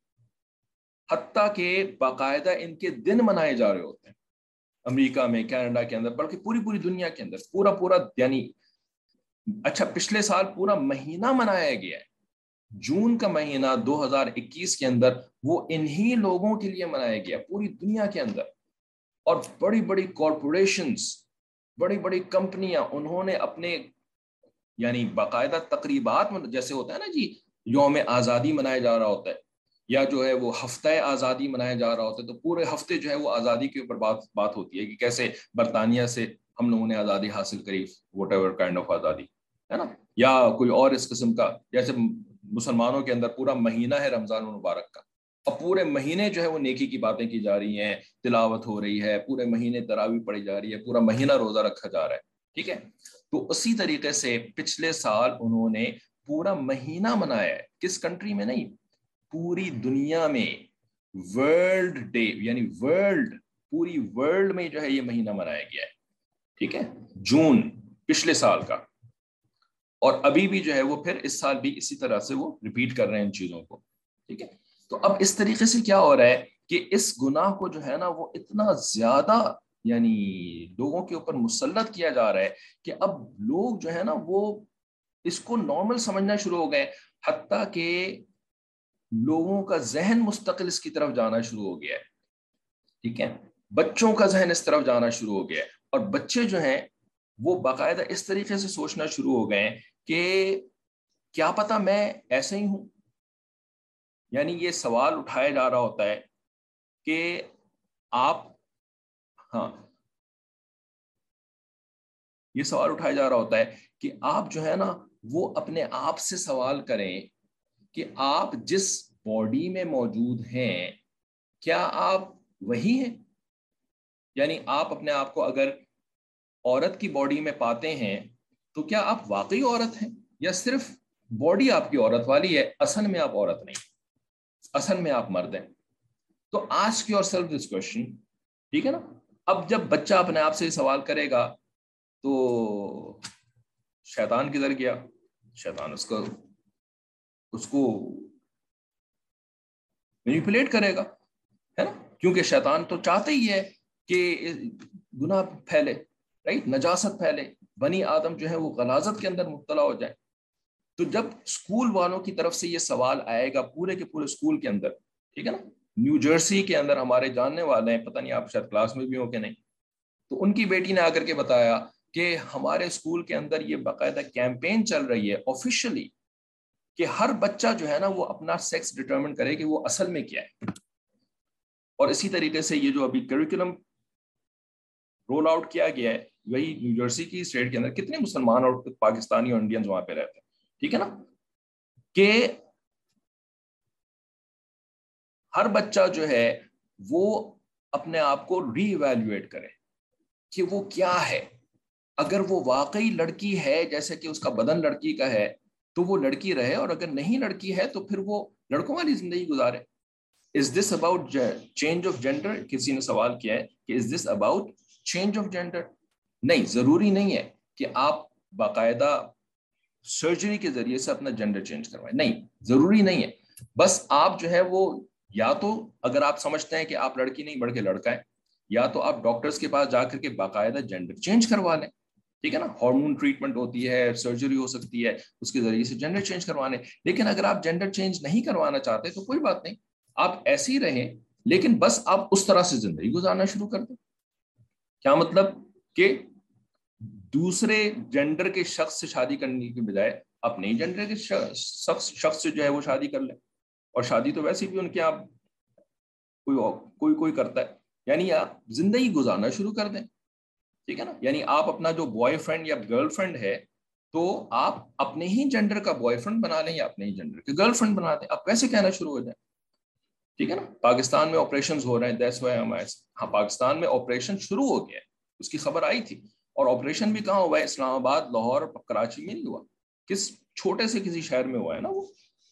حتیٰ کہ باقاعدہ ان کے دن منائے جا رہے ہوتے ہیں امریکہ میں، کینیڈا کے اندر، بلکہ پوری پوری دنیا کے اندر پورا پورا یعنی اچھا پچھلے سال پورا مہینہ منایا گیا ہے، جون کا مہینہ دو ہزار اکیس کے اندر وہ انہی لوگوں کے لیے منایا گیا پوری دنیا کے اندر. اور بڑی بڑی کارپوریشنز، بڑی بڑی کمپنیاں، انہوں نے اپنے یعنی باقاعدہ تقریبات جیسے ہوتا ہے نا جی یوم آزادی منایا جا رہا ہوتا ہے یا جو ہے وہ ہفتہ آزادی منایا جا رہا ہوتا ہے، تو پورے ہفتے جو ہے وہ آزادی کے اوپر بات بات ہوتی ہے کہ کیسے برطانیہ سے ہم لوگوں نے آزادی حاصل کری، واٹ ایور کائنڈ آف آزادی ہے نا، یا کوئی اور اس قسم کا. جیسے مسلمانوں کے اندر پورا مہینہ ہے رمضان المبارک کا، اب پورے مہینے جو ہے وہ نیکی کی باتیں کی جا رہی ہیں، تلاوت ہو رہی ہے، پورے مہینے تراویح پڑھی جا رہی ہے، پورا مہینہ روزہ رکھا جا رہا ہے. ٹھیک ہے، تو اسی طریقے سے پچھلے سال انہوں نے پورا مہینہ منایا ہے، کس کنٹری میں نہیں، پوری دنیا میں ورلڈ ڈے یعنی ورلڈ پوری ورلڈ میں جو ہے یہ مہینہ منایا گیا ہے. ٹھیک ہے، جون پچھلے سال کا، اور ابھی بھی جو ہے وہ پھر اس سال بھی اسی طرح سے وہ ریپیٹ کر رہے ہیں ان چیزوں کو. ٹھیک ہے، تو اب اس طریقے سے کیا ہو رہا ہے کہ اس گناہ کو جو ہے نا وہ اتنا زیادہ یعنی لوگوں کے اوپر مسلط کیا جا رہا ہے کہ اب لوگ جو ہے نا وہ اس کو نارمل سمجھنا شروع ہو گئے، حتیٰ کہ لوگوں کا ذہن مستقل اس کی طرف جانا شروع ہو گیا ہے. ٹھیک ہے، بچوں کا ذہن اس طرف جانا شروع ہو گیا ہے، اور بچے جو ہیں وہ باقاعدہ اس طریقے سے سوچنا شروع ہو گئے کہ کیا پتا میں ایسے ہی ہوں. یعنی یہ سوال اٹھایا جا رہا ہوتا ہے کہ آپ ہاں یہ سوال اٹھایا جا رہا ہوتا ہے کہ آپ جو ہے نا وہ اپنے آپ سے سوال کریں کہ آپ جس باڈی میں موجود ہیں کیا آپ وہی ہیں. یعنی آپ اپنے آپ کو اگر عورت کی باڈی میں پاتے ہیں تو کیا آپ واقعی عورت ہیں یا صرف باڈی آپ کی عورت والی ہے، اصل میں آپ عورت نہیں، اصل میں آپ مرد ہیں. تو ask yourself this question. ٹھیک ہے نا، اب جب بچہ اپنے آپ سے یہ سوال کرے گا تو شیطان کدھر گیا، شیطان اس کو اس کو مینیپولیٹ کرے گا، ہے نا، کیونکہ شیطان تو چاہتے ہی ہے کہ گناہ پھیلے، رائٹ، نجاست پھیلے، بنی آدم جو ہے وہ غلاظت کے اندر مبتلا ہو جائے. تو جب اسکول والوں کی طرف سے یہ سوال آئے گا پورے کے پورے اسکول کے اندر، ٹھیک ہے نا، نیو جرسی کے اندر ہمارے جاننے والے ہیں، پتہ نہیں آپ شاید کلاس میں بھی ہو کہ نہیں، تو ان کی بیٹی نے آ کر کے بتایا کہ ہمارے اسکول کے اندر یہ باقاعدہ کیمپین چل رہی ہے آفیشلی کہ ہر بچہ جو ہے نا وہ اپنا سیکس ڈٹرمن کرے کہ وہ اصل میں کیا ہے. اور اسی طریقے سے یہ جو ابھی کریکولم رول آؤٹ کیا گیا ہے وہی نیو جرسی کی اسٹیٹ کے اندر، کتنے مسلمان اور پاکستانی اور انڈینز وہاں پہ رہتے ہیں، ٹھیک ہے نا، کہ ہر بچہ جو ہے وہ اپنے آپ کو ری ایویلویٹ کرے کہ وہ کیا ہے. اگر وہ واقعی لڑکی ہے جیسے کہ اس کا بدن لڑکی کا ہے تو وہ لڑکی رہے، اور اگر نہیں لڑکی ہے تو پھر وہ لڑکوں والی زندگی گزارے. Is this about change of gender? کسی نے سوال کیا ہے کہ is this about change of gender? نہیں، ضروری نہیں ہے کہ آپ باقاعدہ سرجری کے ذریعے سے اپنا جینڈر چینج کروائیں، نہیں، ضروری نہیں ہے. بس آپ جو ہے وہ یا تو اگر آپ سمجھتے ہیں کہ آپ لڑکی نہیں بڑھ کے لڑکا ہے، یا تو آپ ڈاکٹرز کے پاس جا کر کے باقاعدہ جینڈر چینج کروا لیں. ٹھیک ہے نا، ہارمون ٹریٹمنٹ ہوتی ہے، سرجری ہو سکتی ہے، اس کے ذریعے سے جینڈر چینج کروانے. لیکن اگر آپ جینڈر چینج نہیں کروانا چاہتے تو کوئی بات نہیں، آپ ایسے ہی رہیں، لیکن بس آپ اس طرح سے زندگی گزارنا شروع کر دیں. کیا مطلب کہ دوسرے جینڈر کے شخص سے شادی کرنے کی بجائے اپنے جینڈر کے شخص شخص سے جو ہے وہ شادی کر لیں. اور شادی تو ویسے بھی ان کے آپ کوئی کوئی کوئی کرتا ہے، یعنی آپ زندگی گزارنا شروع کر دیں. ٹھیک ہے نا، یعنی آپ اپنا جو بوائے فرینڈ یا گرل فرینڈ ہے تو آپ اپنے ہی جینڈر کا بوائے فرینڈ بنا لیں یا اپنے ہی جینڈر کے گرل فرینڈ بنا دیں. آپ ویسے کہنا شروع ہو جائیں. ٹھیک ہے نا، پاکستان میں آپریشن ہو رہے ہیں، دیٹس وائی ہم ہاں پاکستان میں آپریشن شروع ہو گیا ہے، اس کی خبر آئی تھی. اور آپریشن بھی کہاں ہوا ہے؟ اسلام آباد، لاہور، کراچی میں نہیں ہوا، کس چھوٹے سے کسی شہر میں ہوا ہے نا وہ.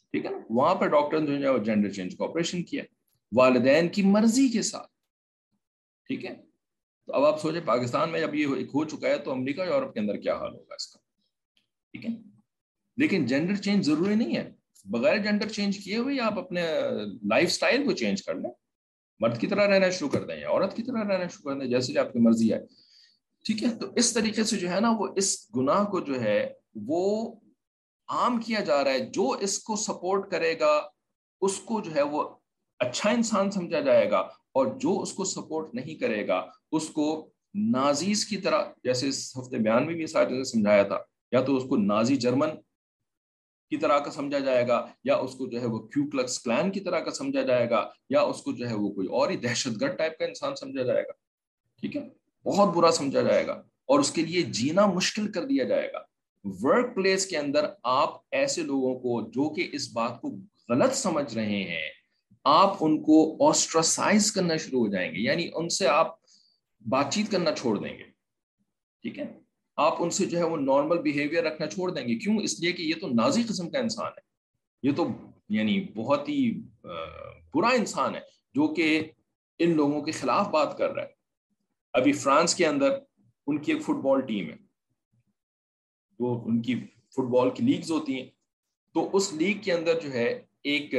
ٹھیک ہے نا. وہاں پر ڈاکٹر جو ہے جینڈر چینج کا آپریشن کیا والدین کی مرضی کے ساتھ. ٹھیک ہے. تو اب آپ سوچیں پاکستان میں جب یہ ہو چکا ہے تو امریکہ یورپ کے اندر کیا حال ہوگا اس کا. ٹھیک ہے. لیکن جینڈر چینج ضروری نہیں ہے. بغیر جینڈر چینج کیے ہوئے آپ اپنے لائف سٹائل کو چینج کر لیں. مرد کی طرح رہنا شروع کر دیں یا عورت کی طرح رہنا شروع کر دیں, جیسے آپ کی مرضی ہے. ٹھیک ہے. تو اس طریقے سے جو ہے نا وہ اس گناہ کو جو ہے وہ عام کیا جا رہا ہے. جو اس کو سپورٹ کرے گا اس کو جو ہے وہ اچھا انسان سمجھا جائے گا, اور جو اس کو سپورٹ نہیں کرے گا اس کو نازیز کی طرح, جیسے اس ہفتے بیان میں بھی سارے سمجھایا تھا, یا تو اس کو نازی جرمن کی طرح کا سمجھا جائے گا, یا اس کو جو ہے وہ کیو کلکس کلان کی طرح کا سمجھا جائے گا, یا اس کو جو ہے وہ کوئی اور ہی دہشت گرد ٹائپ کا انسان سمجھا جائے گا. ٹھیک ہے. بہت برا سمجھا جائے گا اور اس کے لیے جینا مشکل کر دیا جائے گا. ورک پلیس کے اندر آپ ایسے لوگوں کو جو کہ اس بات کو غلط سمجھ رہے ہیں, آپ ان کو آسٹراسائز کرنا شروع ہو جائیں گے, یعنی ان سے آپ بات چیت کرنا چھوڑ دیں گے. ٹھیک ہے. آپ ان سے جو ہے وہ نارمل بیہیویئر رکھنا چھوڑ دیں گے. کیوں؟ اس لیے کہ یہ تو نازی قسم کا انسان ہے, یہ تو یعنی بہت ہی برا انسان ہے جو کہ ان لوگوں کے خلاف بات کر رہا ہے. ابھی فرانس کے اندر ان کی ایک فٹ بال ٹیم ہے, وہ ان کی فٹ بال کی لیگز ہوتی ہیں, تو اس لیگ کے اندر جو ہے ایک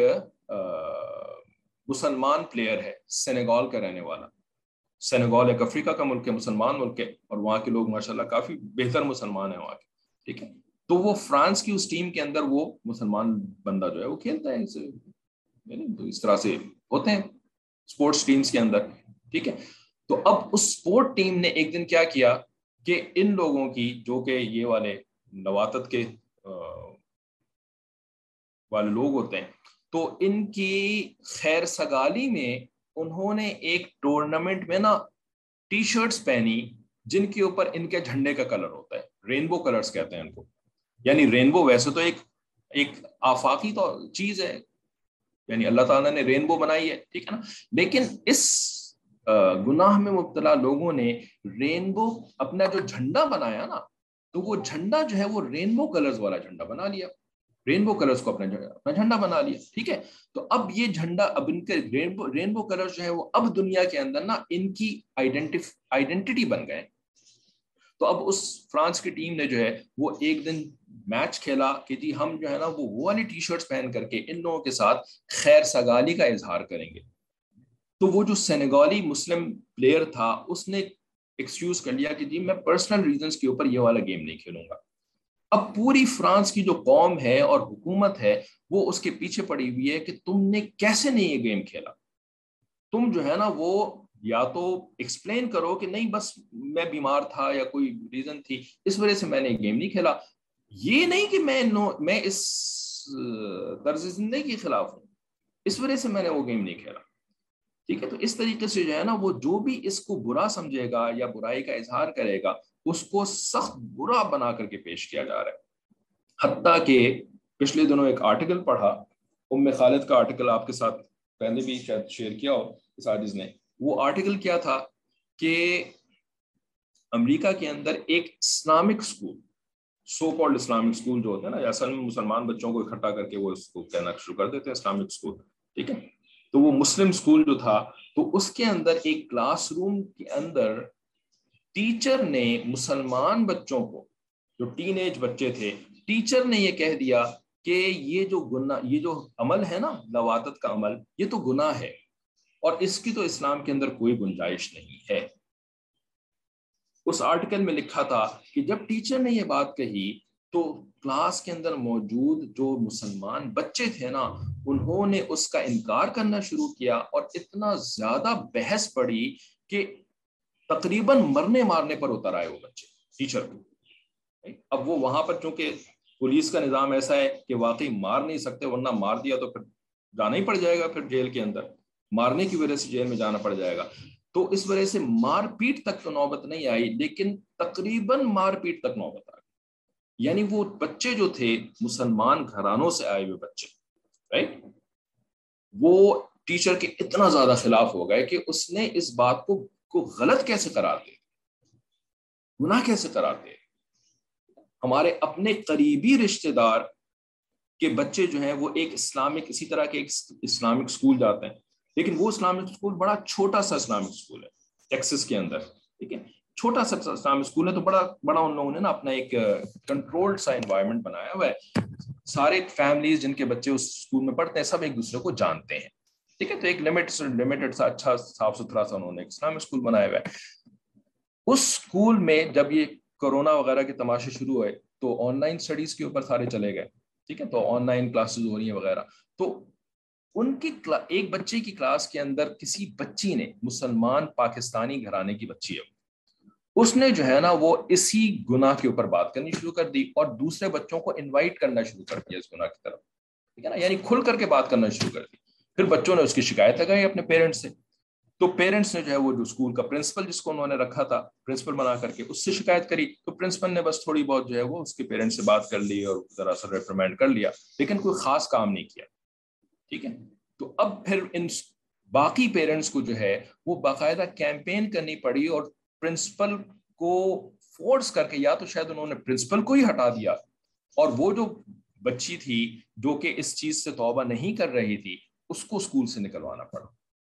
مسلمان پلیئر ہے, سینیگال کا رہنے والا. سینیگال ایک افریقہ کا ملک ہے, مسلمان ملک ہے, اور وہاں کے لوگ ماشاءاللہ کافی بہتر مسلمان ہیں وہاں کے. ٹھیک ہے. تو وہ فرانس کی اس ٹیم کے اندر وہ مسلمان بندہ جو ہے وہ کھیلتا ہے. تو اس طرح سے ہوتے ہیں اسپورٹس ٹیمز کے اندر. ٹھیک ہے. تو اب اس اسپورٹ ٹیم نے ایک دن کیا کیا کہ ان لوگوں کی جو کہ یہ والے نواتت کے والے لوگ ہوتے ہیں, تو ان کی خیر سگالی میں انہوں نے ایک ٹورنامنٹ میں نا ٹی شرٹس پہنی جن کے اوپر ان کے جھنڈے کا کلر ہوتا ہے, رینبو کلرز کہتے ہیں ان کو. یعنی رینبو ویسے تو ایک ایک آفاقی تو چیز ہے, یعنی اللہ تعالیٰ نے رینبو بنائی ہے. ٹھیک ہے نا. لیکن اس گناہ میں مبتلا لوگوں نے رینبو اپنا جو جھنڈا بنایا نا, تو وہ جھنڈا جو ہے وہ رینبو کلرز والا جھنڈا بنا لیا, رینبو کلرز کو اپنا اپنا جھنڈا بنا لیا. ٹھیک ہے. تو اب یہ جھنڈا اب ان کے رینبو رینبو کلرز جو ہے وہ اب دنیا کے اندر نا ان کی آئیڈینٹی آئیڈینٹی بن گئے. تو اب اس فرانس کی ٹیم نے جو ہے وہ ایک دن میچ کھیلا کہ جی ہم جو ہے نا وہ وہ والی ٹی شرٹس پہن کر کے ان لوگوں کے ساتھ خیر سگالی کا اظہار کریں گے. تو وہ جو سینیگالی مسلم پلیئر تھا اس نے ایکسکیوز کر لیا کہ جی میں پرسنل ریزنز کے اوپر یہ والا گیم نہیں کھیلوں گا. اب پوری فرانس کی جو قوم ہے اور حکومت ہے وہ اس کے پیچھے پڑی ہوئی ہے کہ تم نے کیسے نہیں یہ گیم کھیلا. تم جو ہے نا وہ یا تو ایکسپلین کرو کہ نہیں بس میں بیمار تھا یا کوئی ریزن تھی اس وجہ سے میں نے گیم نہیں کھیلا. یہ نہیں کہ میں نو میں اس طرز زندگی کے خلاف ہوں, اس وجہ سے میں نے وہ گیم نہیں کھیلا. ٹھیک ہے. تو اس طریقے سے جو ہے نا وہ جو بھی اس کو برا سمجھے گا یا برائی کا اظہار کرے گا اس کو سخت برا بنا کر کے پیش کیا جا رہا ہے. حتیٰ کہ پچھلے دنوں ایک آرٹیکل پڑھا, ام خالد کا آرٹیکل آپ کے ساتھ پہلے بھی شاید شیئر کیا ہو اس عاجز نے. وہ آرٹیکل کیا تھا کہ امریکہ کے اندر ایک Islamic school, so called Islamic school جو ہوتے ہیں نا, اصل میں مسلمان بچوں کو اکٹھا کر کے وہ اس کو کہنا شروع کر دیتے ہیں اسلامک اسکول. ٹھیک ہے. تو وہ مسلم اسکول جو تھا تو اس کے اندر ایک کلاس روم کے اندر ٹیچر نے مسلمان بچوں کو, جو ٹین ایج بچے تھے, ٹیچر نے یہ کہہ دیا کہ یہ جو گناہ یہ جو عمل ہے نا لواطت کا عمل, یہ تو گناہ ہے اور اس کی تو اسلام کے اندر کوئی گنجائش نہیں ہے. اس آرٹیکل میں لکھا تھا کہ جب ٹیچر نے یہ بات کہی تو کلاس کے اندر موجود جو مسلمان بچے تھے نا انہوں نے اس کا انکار کرنا شروع کیا اور اتنا زیادہ بحث پڑی کہ تقریباً مرنے مارنے پر اتر آئے وہ بچے ٹیچر کو. اب وہ وہاں پر چونکہ پولیس کا نظام ایسا ہے کہ واقعی مار نہیں سکتے, ورنہ مار دیا تو پھر جانا ہی پڑ جائے گا, پھر جیل کے اندر مارنے کی وجہ سے جیل میں جانا پڑ جائے گا. تو اس وجہ سے مار پیٹ تک تو نوبت نہیں آئی, لیکن تقریباً مار پیٹ تک نوبت آ گئی. یعنی وہ بچے جو تھے مسلمان گھرانوں سے آئے ہوئے بچے, رائٹ, وہ ٹیچر کے اتنا زیادہ خلاف ہو گئے کہ اس نے اس بات کو کو غلط کیسے قرار دے, گناہ کیسے قرار دے. ہمارے اپنے قریبی رشتہ دار کہ بچے جو ہیں وہ ایک اسلامک اسی طرح کے ایک اسلامک اسکول جاتے ہیں، لیکن وہ اسلامک اسکول بڑا چھوٹا سا اسلامک اسکول ہے ٹیکسس کے اندر، ٹھیک ہے، چھوٹا سا اسلامک اسکول ہے، تو بڑا بڑا ان لوگوں نے نا اپنا ایک کنٹرولڈ سا انوائرمنٹ بنایا ہوا ہے، سارے فیملیز جن کے بچے اس اسکول میں پڑھتے ہیں سب ایک دوسرے کو جانتے ہیں، ٹھیک ہے، تو ایک لمٹ لمیٹڈ سا اچھا صاف ستھرا سا انہوں نے ایک اسلامک اسکول بنایا ہوا ہے۔ اس اسکول میں جب یہ کورونا وغیرہ کے تماشے شروع ہوئے تو آن لائن اسٹڈیز کے اوپر سارے چلے گئے، ٹھیک ہے، تو آن لائن کلاسز ہو رہی ہیں وغیرہ، تو ان کی ایک بچے کی کلاس کے اندر کسی بچی نے، مسلمان پاکستانی گھرانے کی بچی ہے، اس نے جو ہے نا وہ اسی گناہ کے اوپر بات کرنی شروع کر دی اور دوسرے بچوں کو انوائٹ کرنا شروع کر دیا اس گناہ کی طرف، ٹھیک ہے نا، یعنی کھل کر کے بات کرنا شروع کر دی۔ پھر بچوں نے اس کی شکایت لگائی اپنے پیرنٹس سے، تو پیرنٹس نے جو ہے وہ جو اسکول کا پرنسپل جس کو انہوں نے رکھا تھا پرنسپل بنا کر کے اس سے شکایت کری، تو پرنسپل نے بس تھوڑی بہت جو ہے وہ اس کے پیرنٹس سے بات کر لی اور ذرا سا ریپریمینڈ کر لیا، لیکن کوئی خاص کام نہیں کیا، ٹھیک ہے۔ تو اب پھر ان باقی پیرنٹس کو جو ہے وہ باقاعدہ کیمپین کرنی پڑی اور پرنسپل کو فورس کر کے، یا تو شاید انہوں نے پرنسپل کو ہی ہٹا دیا اور وہ جو بچی تھی جو کہ اس چیز سے توبہ نہیں کر رہی تھی اس کو اسکول سے نکلوانا پڑا۔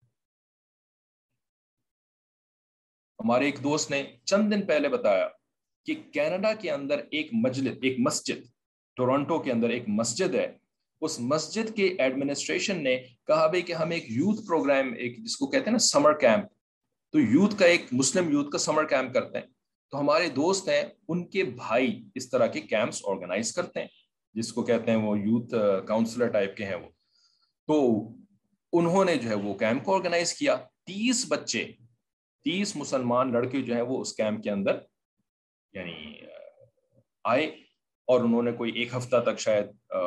ہمارے ایک دوست نے چند دن پہلے بتایا کہ کینیڈا کے اندر ایک مجلس ایک مسجد ٹورنٹو کے اندر ایک مسجد ہے، اس مسجد کے ایڈمنسٹریشن نے کہا بھائی کہ ہم ایک یوتھ پروگرام، ایک جس کو کہتے ہیں نا سمر کیمپ، تو یوتھ کا ایک مسلم یوتھ کا سمر کیمپ کرتے ہیں، تو ہمارے دوست ہیں ان کے بھائی اس طرح کے کیمپس آرگنائز کرتے ہیں جس کو کہتے ہیں وہ یوتھ کاؤنسلر ٹائپ کے ہیں وہ، تو انہوں نے جو ہے وہ کیمپ کو آرگنائز کیا، تیس بچے تیس مسلمان لڑکے جو ہیں وہ اس کیمپ کے اندر یعنی آئے، اور انہوں نے کوئی ایک ہفتہ تک شاید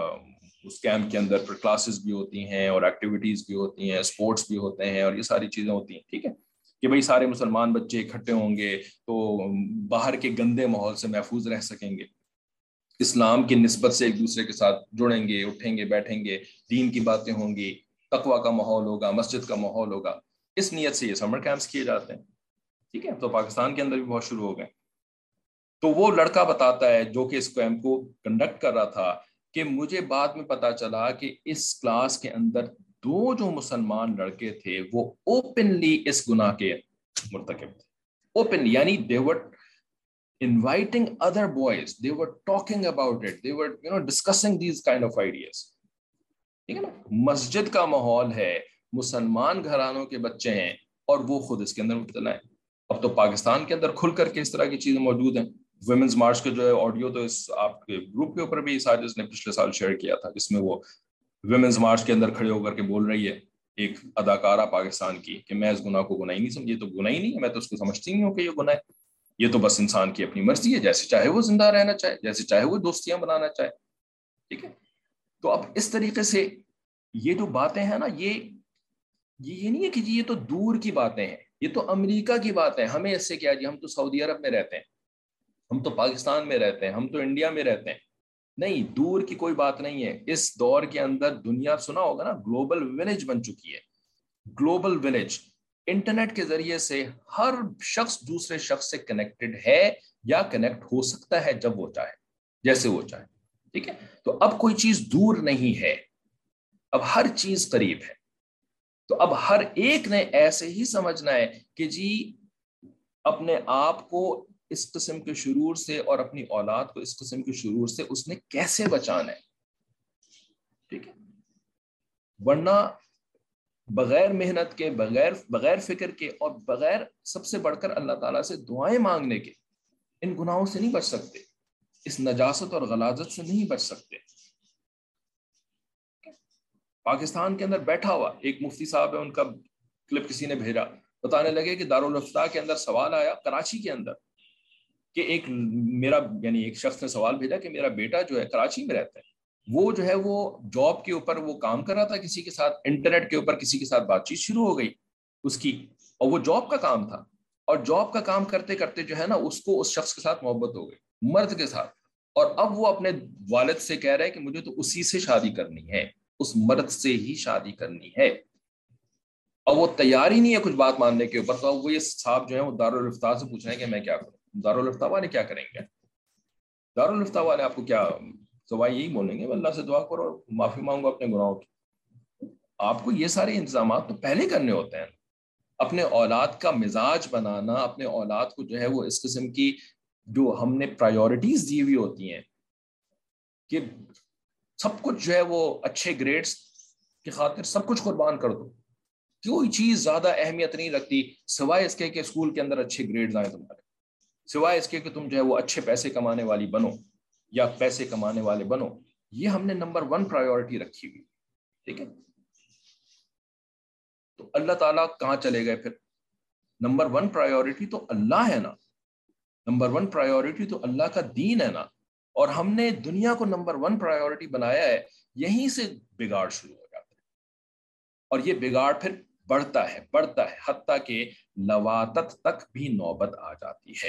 اس کیمپ کے اندر کلاسز بھی ہوتی ہیں اور ایکٹیویٹیز بھی ہوتی ہیں، اسپورٹس بھی ہوتے ہیں اور یہ ساری چیزیں ہوتی ہیں، ٹھیک ہے، کہ بھئی سارے مسلمان بچے اکٹھے ہوں گے تو باہر کے گندے ماحول سے محفوظ رہ سکیں گے، اسلام کی نسبت سے ایک دوسرے کے ساتھ جڑیں گے، اٹھیں گے، بیٹھیں گے، دین کی باتیں ہوں گی، تقویٰ کا ماحول ہوگا، مسجد کا ماحول ہوگا، اس نیت سے یہ سمر کیمپس کیے جاتے ہیں، ٹھیک ہے، تو پاکستان کے اندر بھی بہت شروع ہو گئے۔ تو وہ لڑکا بتاتا ہے جو کہ اس کیمپ کو کنڈکٹ کر رہا تھا کہ مجھے بعد میں پتا چلا کہ اس کلاس کے اندر دو جو مسلمان لڑکے تھے وہ اوپنلی اس گناہ کے مرتکب تھے، اوپنلی، یعنی they were inviting other boys, they were talking about it, they were you know discussing these kind of ideas، ٹھیک ہے نا، مسجد کا ماحول ہے، مسلمان گھرانوں کے بچے ہیں اور وہ خود اس کے اندر مبتلا ہیں۔ اب تو پاکستان کے اندر کھل کر کے اس طرح کی چیزیں موجود ہیں، ویمنز مارچ کے جو ہے آڈیو تو اس آپ کے گروپ کے اوپر بھی ساجد نے پچھلے سال شیئر کیا تھا، جس میں وہ ویمنز مارچ کے اندر کھڑے ہو کر کے بول رہی ہے ایک اداکارہ پاکستان کی کہ میں اس گناہ کو گناہ ہی نہیں سمجھی، تو گناہ ہی نہیں ہے، میں تو اس کو سمجھتی نہیں ہوں کہ یہ گناہ ہے، یہ تو بس انسان کی اپنی مرضی ہے، جیسے چاہے وہ زندہ رہنا چاہے، جیسے چاہے وہ دوستیاں بنانا چاہے، ٹھیک ہے۔ تو اب اس طریقے سے یہ جو باتیں ہیں نا، یہ یہ نہیں ہے کہ جی یہ تو دور کی باتیں ہیں، یہ تو امریکہ کی بات ہے، ہمیں اس سے کیا جی، ہم تو سعودی عرب میں رہتے ہیں، ہم تو پاکستان میں رہتے ہیں، ہم تو انڈیا میں رہتے ہیں، نہیں، دور کی کوئی بات نہیں ہے۔ اس دور کے اندر دنیا سنا ہوگا نا گلوبل ولیج بن چکی ہے، گلوبل ولیج، انٹرنیٹ کے ذریعے سے ہر شخص دوسرے شخص سے کنیکٹڈ ہے یا کنیکٹ ہو سکتا ہے جب وہ چاہے، جیسے وہ چاہے، ٹھیک ہے۔ تو اب کوئی چیز دور نہیں ہے، اب ہر چیز قریب ہے، تو اب ہر ایک نے ایسے ہی سمجھنا ہے کہ جی اپنے آپ کو اس قسم کے شرور سے اور اپنی اولاد کو اس قسم کے شرور سے اس نے کیسے بچانا ہے، ٹھیک ہے، ورنہ بغیر محنت کے، بغیر بغیر فکر کے اور بغیر سب سے بڑھ کر اللہ تعالیٰ سے دعائیں مانگنے کے ان گناہوں سے نہیں بچ سکتے، اس نجاست اور غلاظت سے نہیں بچ سکتے۔ پاکستان کے اندر بیٹھا ہوا ایک مفتی صاحب ہے، ان کا کلپ کسی نے بھیجا، بتانے لگے کہ دارالفتاء کے اندر سوال آیا کراچی کے اندر کہ ایک میرا یعنی ایک شخص نے سوال بھیجا کہ میرا بیٹا جو ہے کراچی میں رہتا ہے، وہ جو ہے وہ جاب کے اوپر وہ کام کر رہا تھا کسی کے ساتھ، انٹرنیٹ کے اوپر کسی کے ساتھ بات چیت شروع ہو گئی اس کی، اور وہ جاب کا کام تھا، اور جاب کا کام کرتے کرتے جو ہے نا اس کو اس شخص کے ساتھ محبت ہو گئی، مرد کے ساتھ، اور اب وہ اپنے والد سے کہہ رہے کہ مجھے تو اسی سے شادی کرنی ہے، اس مرد سے ہی شادی کرنی ہے، اور وہ تیار ہی نہیں ہے کچھ بات ماننے کے اوپر۔ تو وہ یہ صاحب جو ہے وہ دارالفتاء سے پوچھ رہے ہیں کہ میں کیا کروں، دارالفتاء والے کیا کریں گے، دارالفتاء والے آپ کو کیا سوائے یہی بولیں گے اللہ سے دعا کرو اور معافی مانگو اپنے گناہوں کی. آپ کو یہ سارے انتظامات تو پہلے کرنے ہوتے ہیں. اپنے اولاد کا مزاج بنانا, اپنے اولاد کو جو ہے وہ اس قسم کی جو ہم نے پرائیورٹیز دی ہوئی ہوتی ہیں کہ سب کچھ جو ہے وہ اچھے گریڈز کی خاطر سب کچھ قربان کر دو, کوئی چیز زیادہ اہمیت نہیں رکھتی سوائے اس کے کہ اسکول کے اندر اچھے گریڈز آئیں تمہارے, سوائے اس کے کہ تم جو ہے وہ اچھے پیسے کمانے والی بنو یا پیسے کمانے والے بنو. یہ ہم نے نمبر ون پرائیورٹی رکھی ہوئی. ٹھیک ہے, تو اللہ تعالیٰ کہاں چلے گئے پھر؟ نمبر ون پرائیورٹی تو اللہ ہے نا, نمبر ون پرائیورٹی تو اللہ کا دین ہے نا, اور ہم نے دنیا کو نمبر ون پرائیورٹی بنایا ہے. یہیں سے بگاڑ شروع ہو جاتا ہے اور یہ بگاڑ پھر بڑھتا ہے بڑھتا ہے حتیٰ کہ لواطت تک بھی نوبت آ جاتی ہے.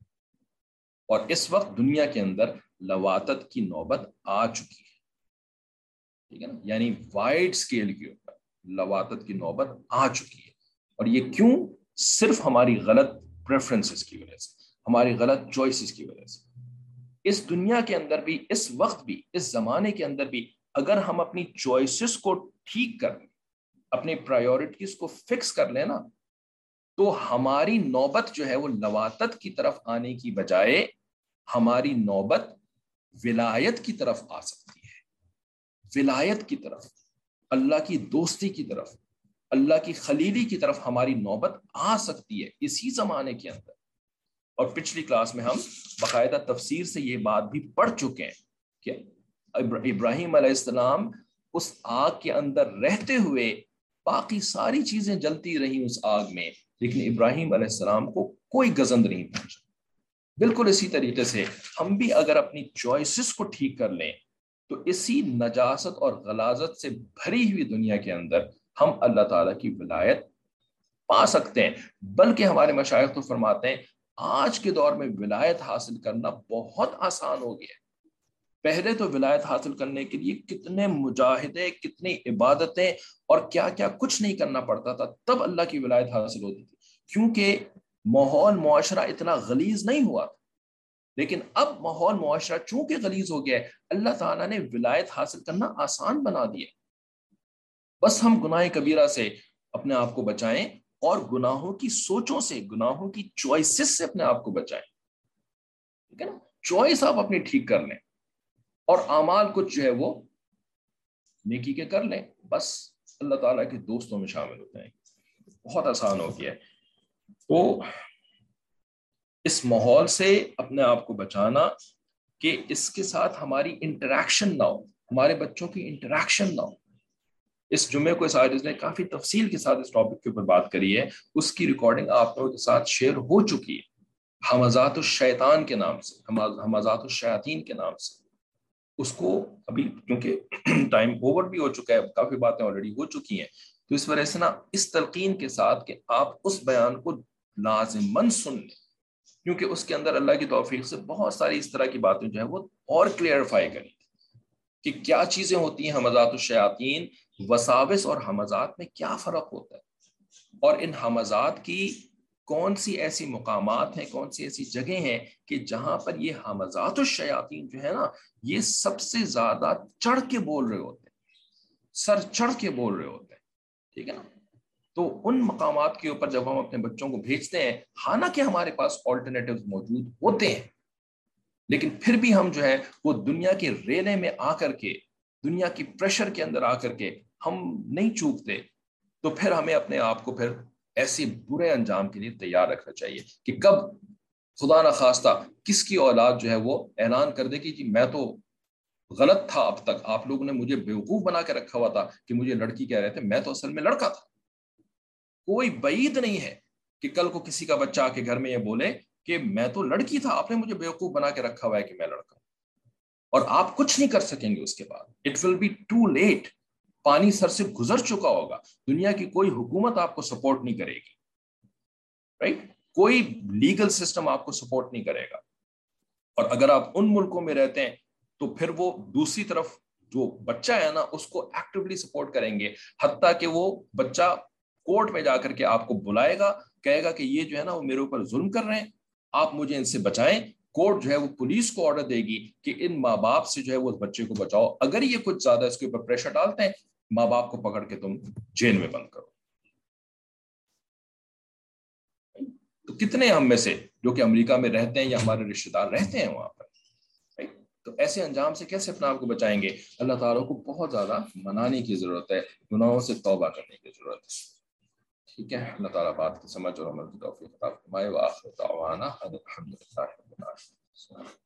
اور اس وقت دنیا کے اندر لواطت کی نوبت آ چکی ہے. ٹھیک ہے نا, یعنی وائڈ سکیل کے اوپر لواطت کی نوبت آ چکی ہے. اور یہ کیوں؟ صرف ہماری غلط پریفرنسز کی وجہ سے, ہماری غلط چوائسز کی وجہ سے. اس دنیا کے اندر بھی, اس وقت بھی, اس زمانے کے اندر بھی اگر ہم اپنی چوائسز کو ٹھیک کر لیں, اپنی پرائیورٹیز کو فکس کر لیں نا, تو ہماری نوبت جو ہے وہ لواطت کی طرف آنے کی بجائے ہماری نوبت ولایت کی طرف آ سکتی ہے. ولایت کی طرف, اللہ کی دوستی کی طرف, اللہ کی خلیلی کی طرف ہماری نوبت آ سکتی ہے اسی زمانے کے اندر. اور پچھلی کلاس میں ہم باقاعدہ تفسیر سے یہ بات بھی پڑھ چکے ہیں کہ ابراہیم علیہ السلام اس آگ کے اندر رہتے ہوئے باقی ساری چیزیں جلتی رہیں اس آگ میں, لیکن ابراہیم علیہ السلام کو کوئی گزند نہیں پہنچا. بالکل اسی طریقے سے ہم بھی اگر اپنی چوائسز کو ٹھیک کر لیں تو اسی نجاست اور غلاظت سے بھری ہوئی دنیا کے اندر ہم اللہ تعالیٰ کی ولایت پا سکتے ہیں. بلکہ ہمارے مشائخ تو فرماتے ہیں آج کے دور میں ولایت حاصل کرنا بہت آسان ہو گیا. پہلے تو ولایت حاصل کرنے کے لیے کتنے مجاہدے, کتنی عبادتیں اور کیا کیا کچھ نہیں کرنا پڑتا تھا, تب اللہ کی ولایت حاصل ہوتی تھی, کیونکہ ماحول معاشرہ اتنا غلیظ نہیں ہوا تھا. لیکن اب ماحول معاشرہ چونکہ غلیظ ہو گیا ہے, اللہ تعالیٰ نے ولایت حاصل کرنا آسان بنا دیا. بس ہم گناہ کبیرہ سے اپنے آپ کو بچائیں اور گناہوں کی سوچوں سے, گناہوں کی چوائسز سے اپنے آپ کو بچائیں. ٹھیک ہے نا, چوائس آپ اپنی ٹھیک کر لیں اور اعمال کچھ جو ہے وہ نیکی کے کر لیں, بس اللہ تعالیٰ کے دوستوں میں شامل ہو جائیں. بہت آسان ہو گیا ہے. تو اس ماحول سے اپنے آپ کو بچانا کہ اس کے ساتھ ہماری انٹریکشن نہ ہو, ہمارے بچوں کی انٹریکشن نہ ہو. اس جمعے کو اس آیت نے کافی تفصیل کے ساتھ اس ٹاپک کے اوپر بات کری ہے, اس کی ریکارڈنگ آپ لوگوں کے ساتھ شیئر ہو چکی ہے حمزات الشیطان کے نام سے, حمزات الشیاطین کے نام سے. اس کو ابھی کیونکہ ٹائم اوور بھی ہو چکا ہے, کافی باتیں آلریڈی ہو چکی ہیں, تو اس وجہ سے نا اس تلقین کے ساتھ کہ آپ اس بیان کو لازماً سن لیں, کیونکہ اس کے اندر اللہ کی توفیق سے بہت ساری اس طرح کی باتیں جو ہیں وہ اور کلیئرفائی کریں کہ کیا چیزیں ہوتی ہیں حمزات الشیاطین, وساوس اور حمزات میں کیا فرق ہوتا ہے, اور ان حمزات کی کون سی ایسی مقامات ہیں, کون سی ایسی جگہیں ہیں کہ جہاں پر یہ حمزات الشیاطین جو ہے نا یہ سب سے زیادہ چڑھ کے بول رہے ہوتے ہیں, سر چڑھ کے بول رہے ہوتے ہیں. ٹھیک ہے نا, تو ان مقامات کے اوپر جب ہم اپنے بچوں کو بھیجتے ہیں, حالانکہ ہمارے پاس آلٹرنیٹیوز موجود ہوتے ہیں, لیکن پھر بھی ہم جو ہے وہ دنیا کے ریلے میں آ کر کے, دنیا کی پریشر کے اندر آ کر کے ہم نہیں چوکتے, تو پھر ہمیں اپنے آپ کو پھر ایسے برے انجام کے لیے تیار رکھنا چاہیے کہ کب خدا نہ خواستہ کس کی اولاد جو ہے وہ اعلان کر دے کہ جی میں تو غلط تھا, اب تک آپ لوگوں نے مجھے بیوقوف بنا کے رکھا ہوا تھا کہ مجھے لڑکی کہہ رہے تھے, میں تو اصل میں لڑکا تھا. کوئی بعید نہیں ہے کہ کل کو کسی کا بچہ آ کے گھر میں یہ بولے کہ میں تو لڑکی تھا, آپ نے مجھے بیوقوف بنا کے رکھا ہوا ہے کہ میں لڑکا ہوں, اور آپ کچھ نہیں کر سکیں گے اس کے بعد. It will be too late, پانی سر سے گزر چکا ہوگا, دنیا کی کوئی حکومت آپ کو سپورٹ نہیں کرے گی, رائٹ, کوئی لیگل سسٹم آپ کو سپورٹ نہیں کرے گا. اور اگر آپ ان ملکوں میں رہتے ہیں تو پھر وہ دوسری طرف جو بچہ ہے نا اس کو ایکٹیولی سپورٹ کریں گے, حتیٰ کہ وہ بچہ کورٹ میں جا کر کے آپ کو بلائے گا, کہے گا کہ یہ جو ہے نا وہ میرے اوپر ظلم کر رہے ہیں, آپ مجھے ان سے بچائیں, कोर्ट जो है वो पुलिस को ऑर्डर देगी कि इन माँ बाप से जो है वो उस बच्चे को बचाओ, अगर ये कुछ ज्यादा इसके ऊपर प्रेशर डालते हैं माँ बाप को पकड़ के तुम जेल में बंद करो। तो कितने हम में से जो कि अमेरिका में रहते हैं या हमारे रिश्तेदार रहते हैं वहां पर, तो ऐसे अंजाम से कैसे अपने आप को बचाएंगे? अल्लाह ताला को बहुत ज्यादा मनाने की जरूरत है, गुनाहों से तौबा करने की जरूरत है। ठीक है, अल्लाह ताला बात की समझ और अमल की तौफीक अता फरमाए। व आखिर दावाना अनिल हम्दुलिल्लाहि रब्बिल आलमीन।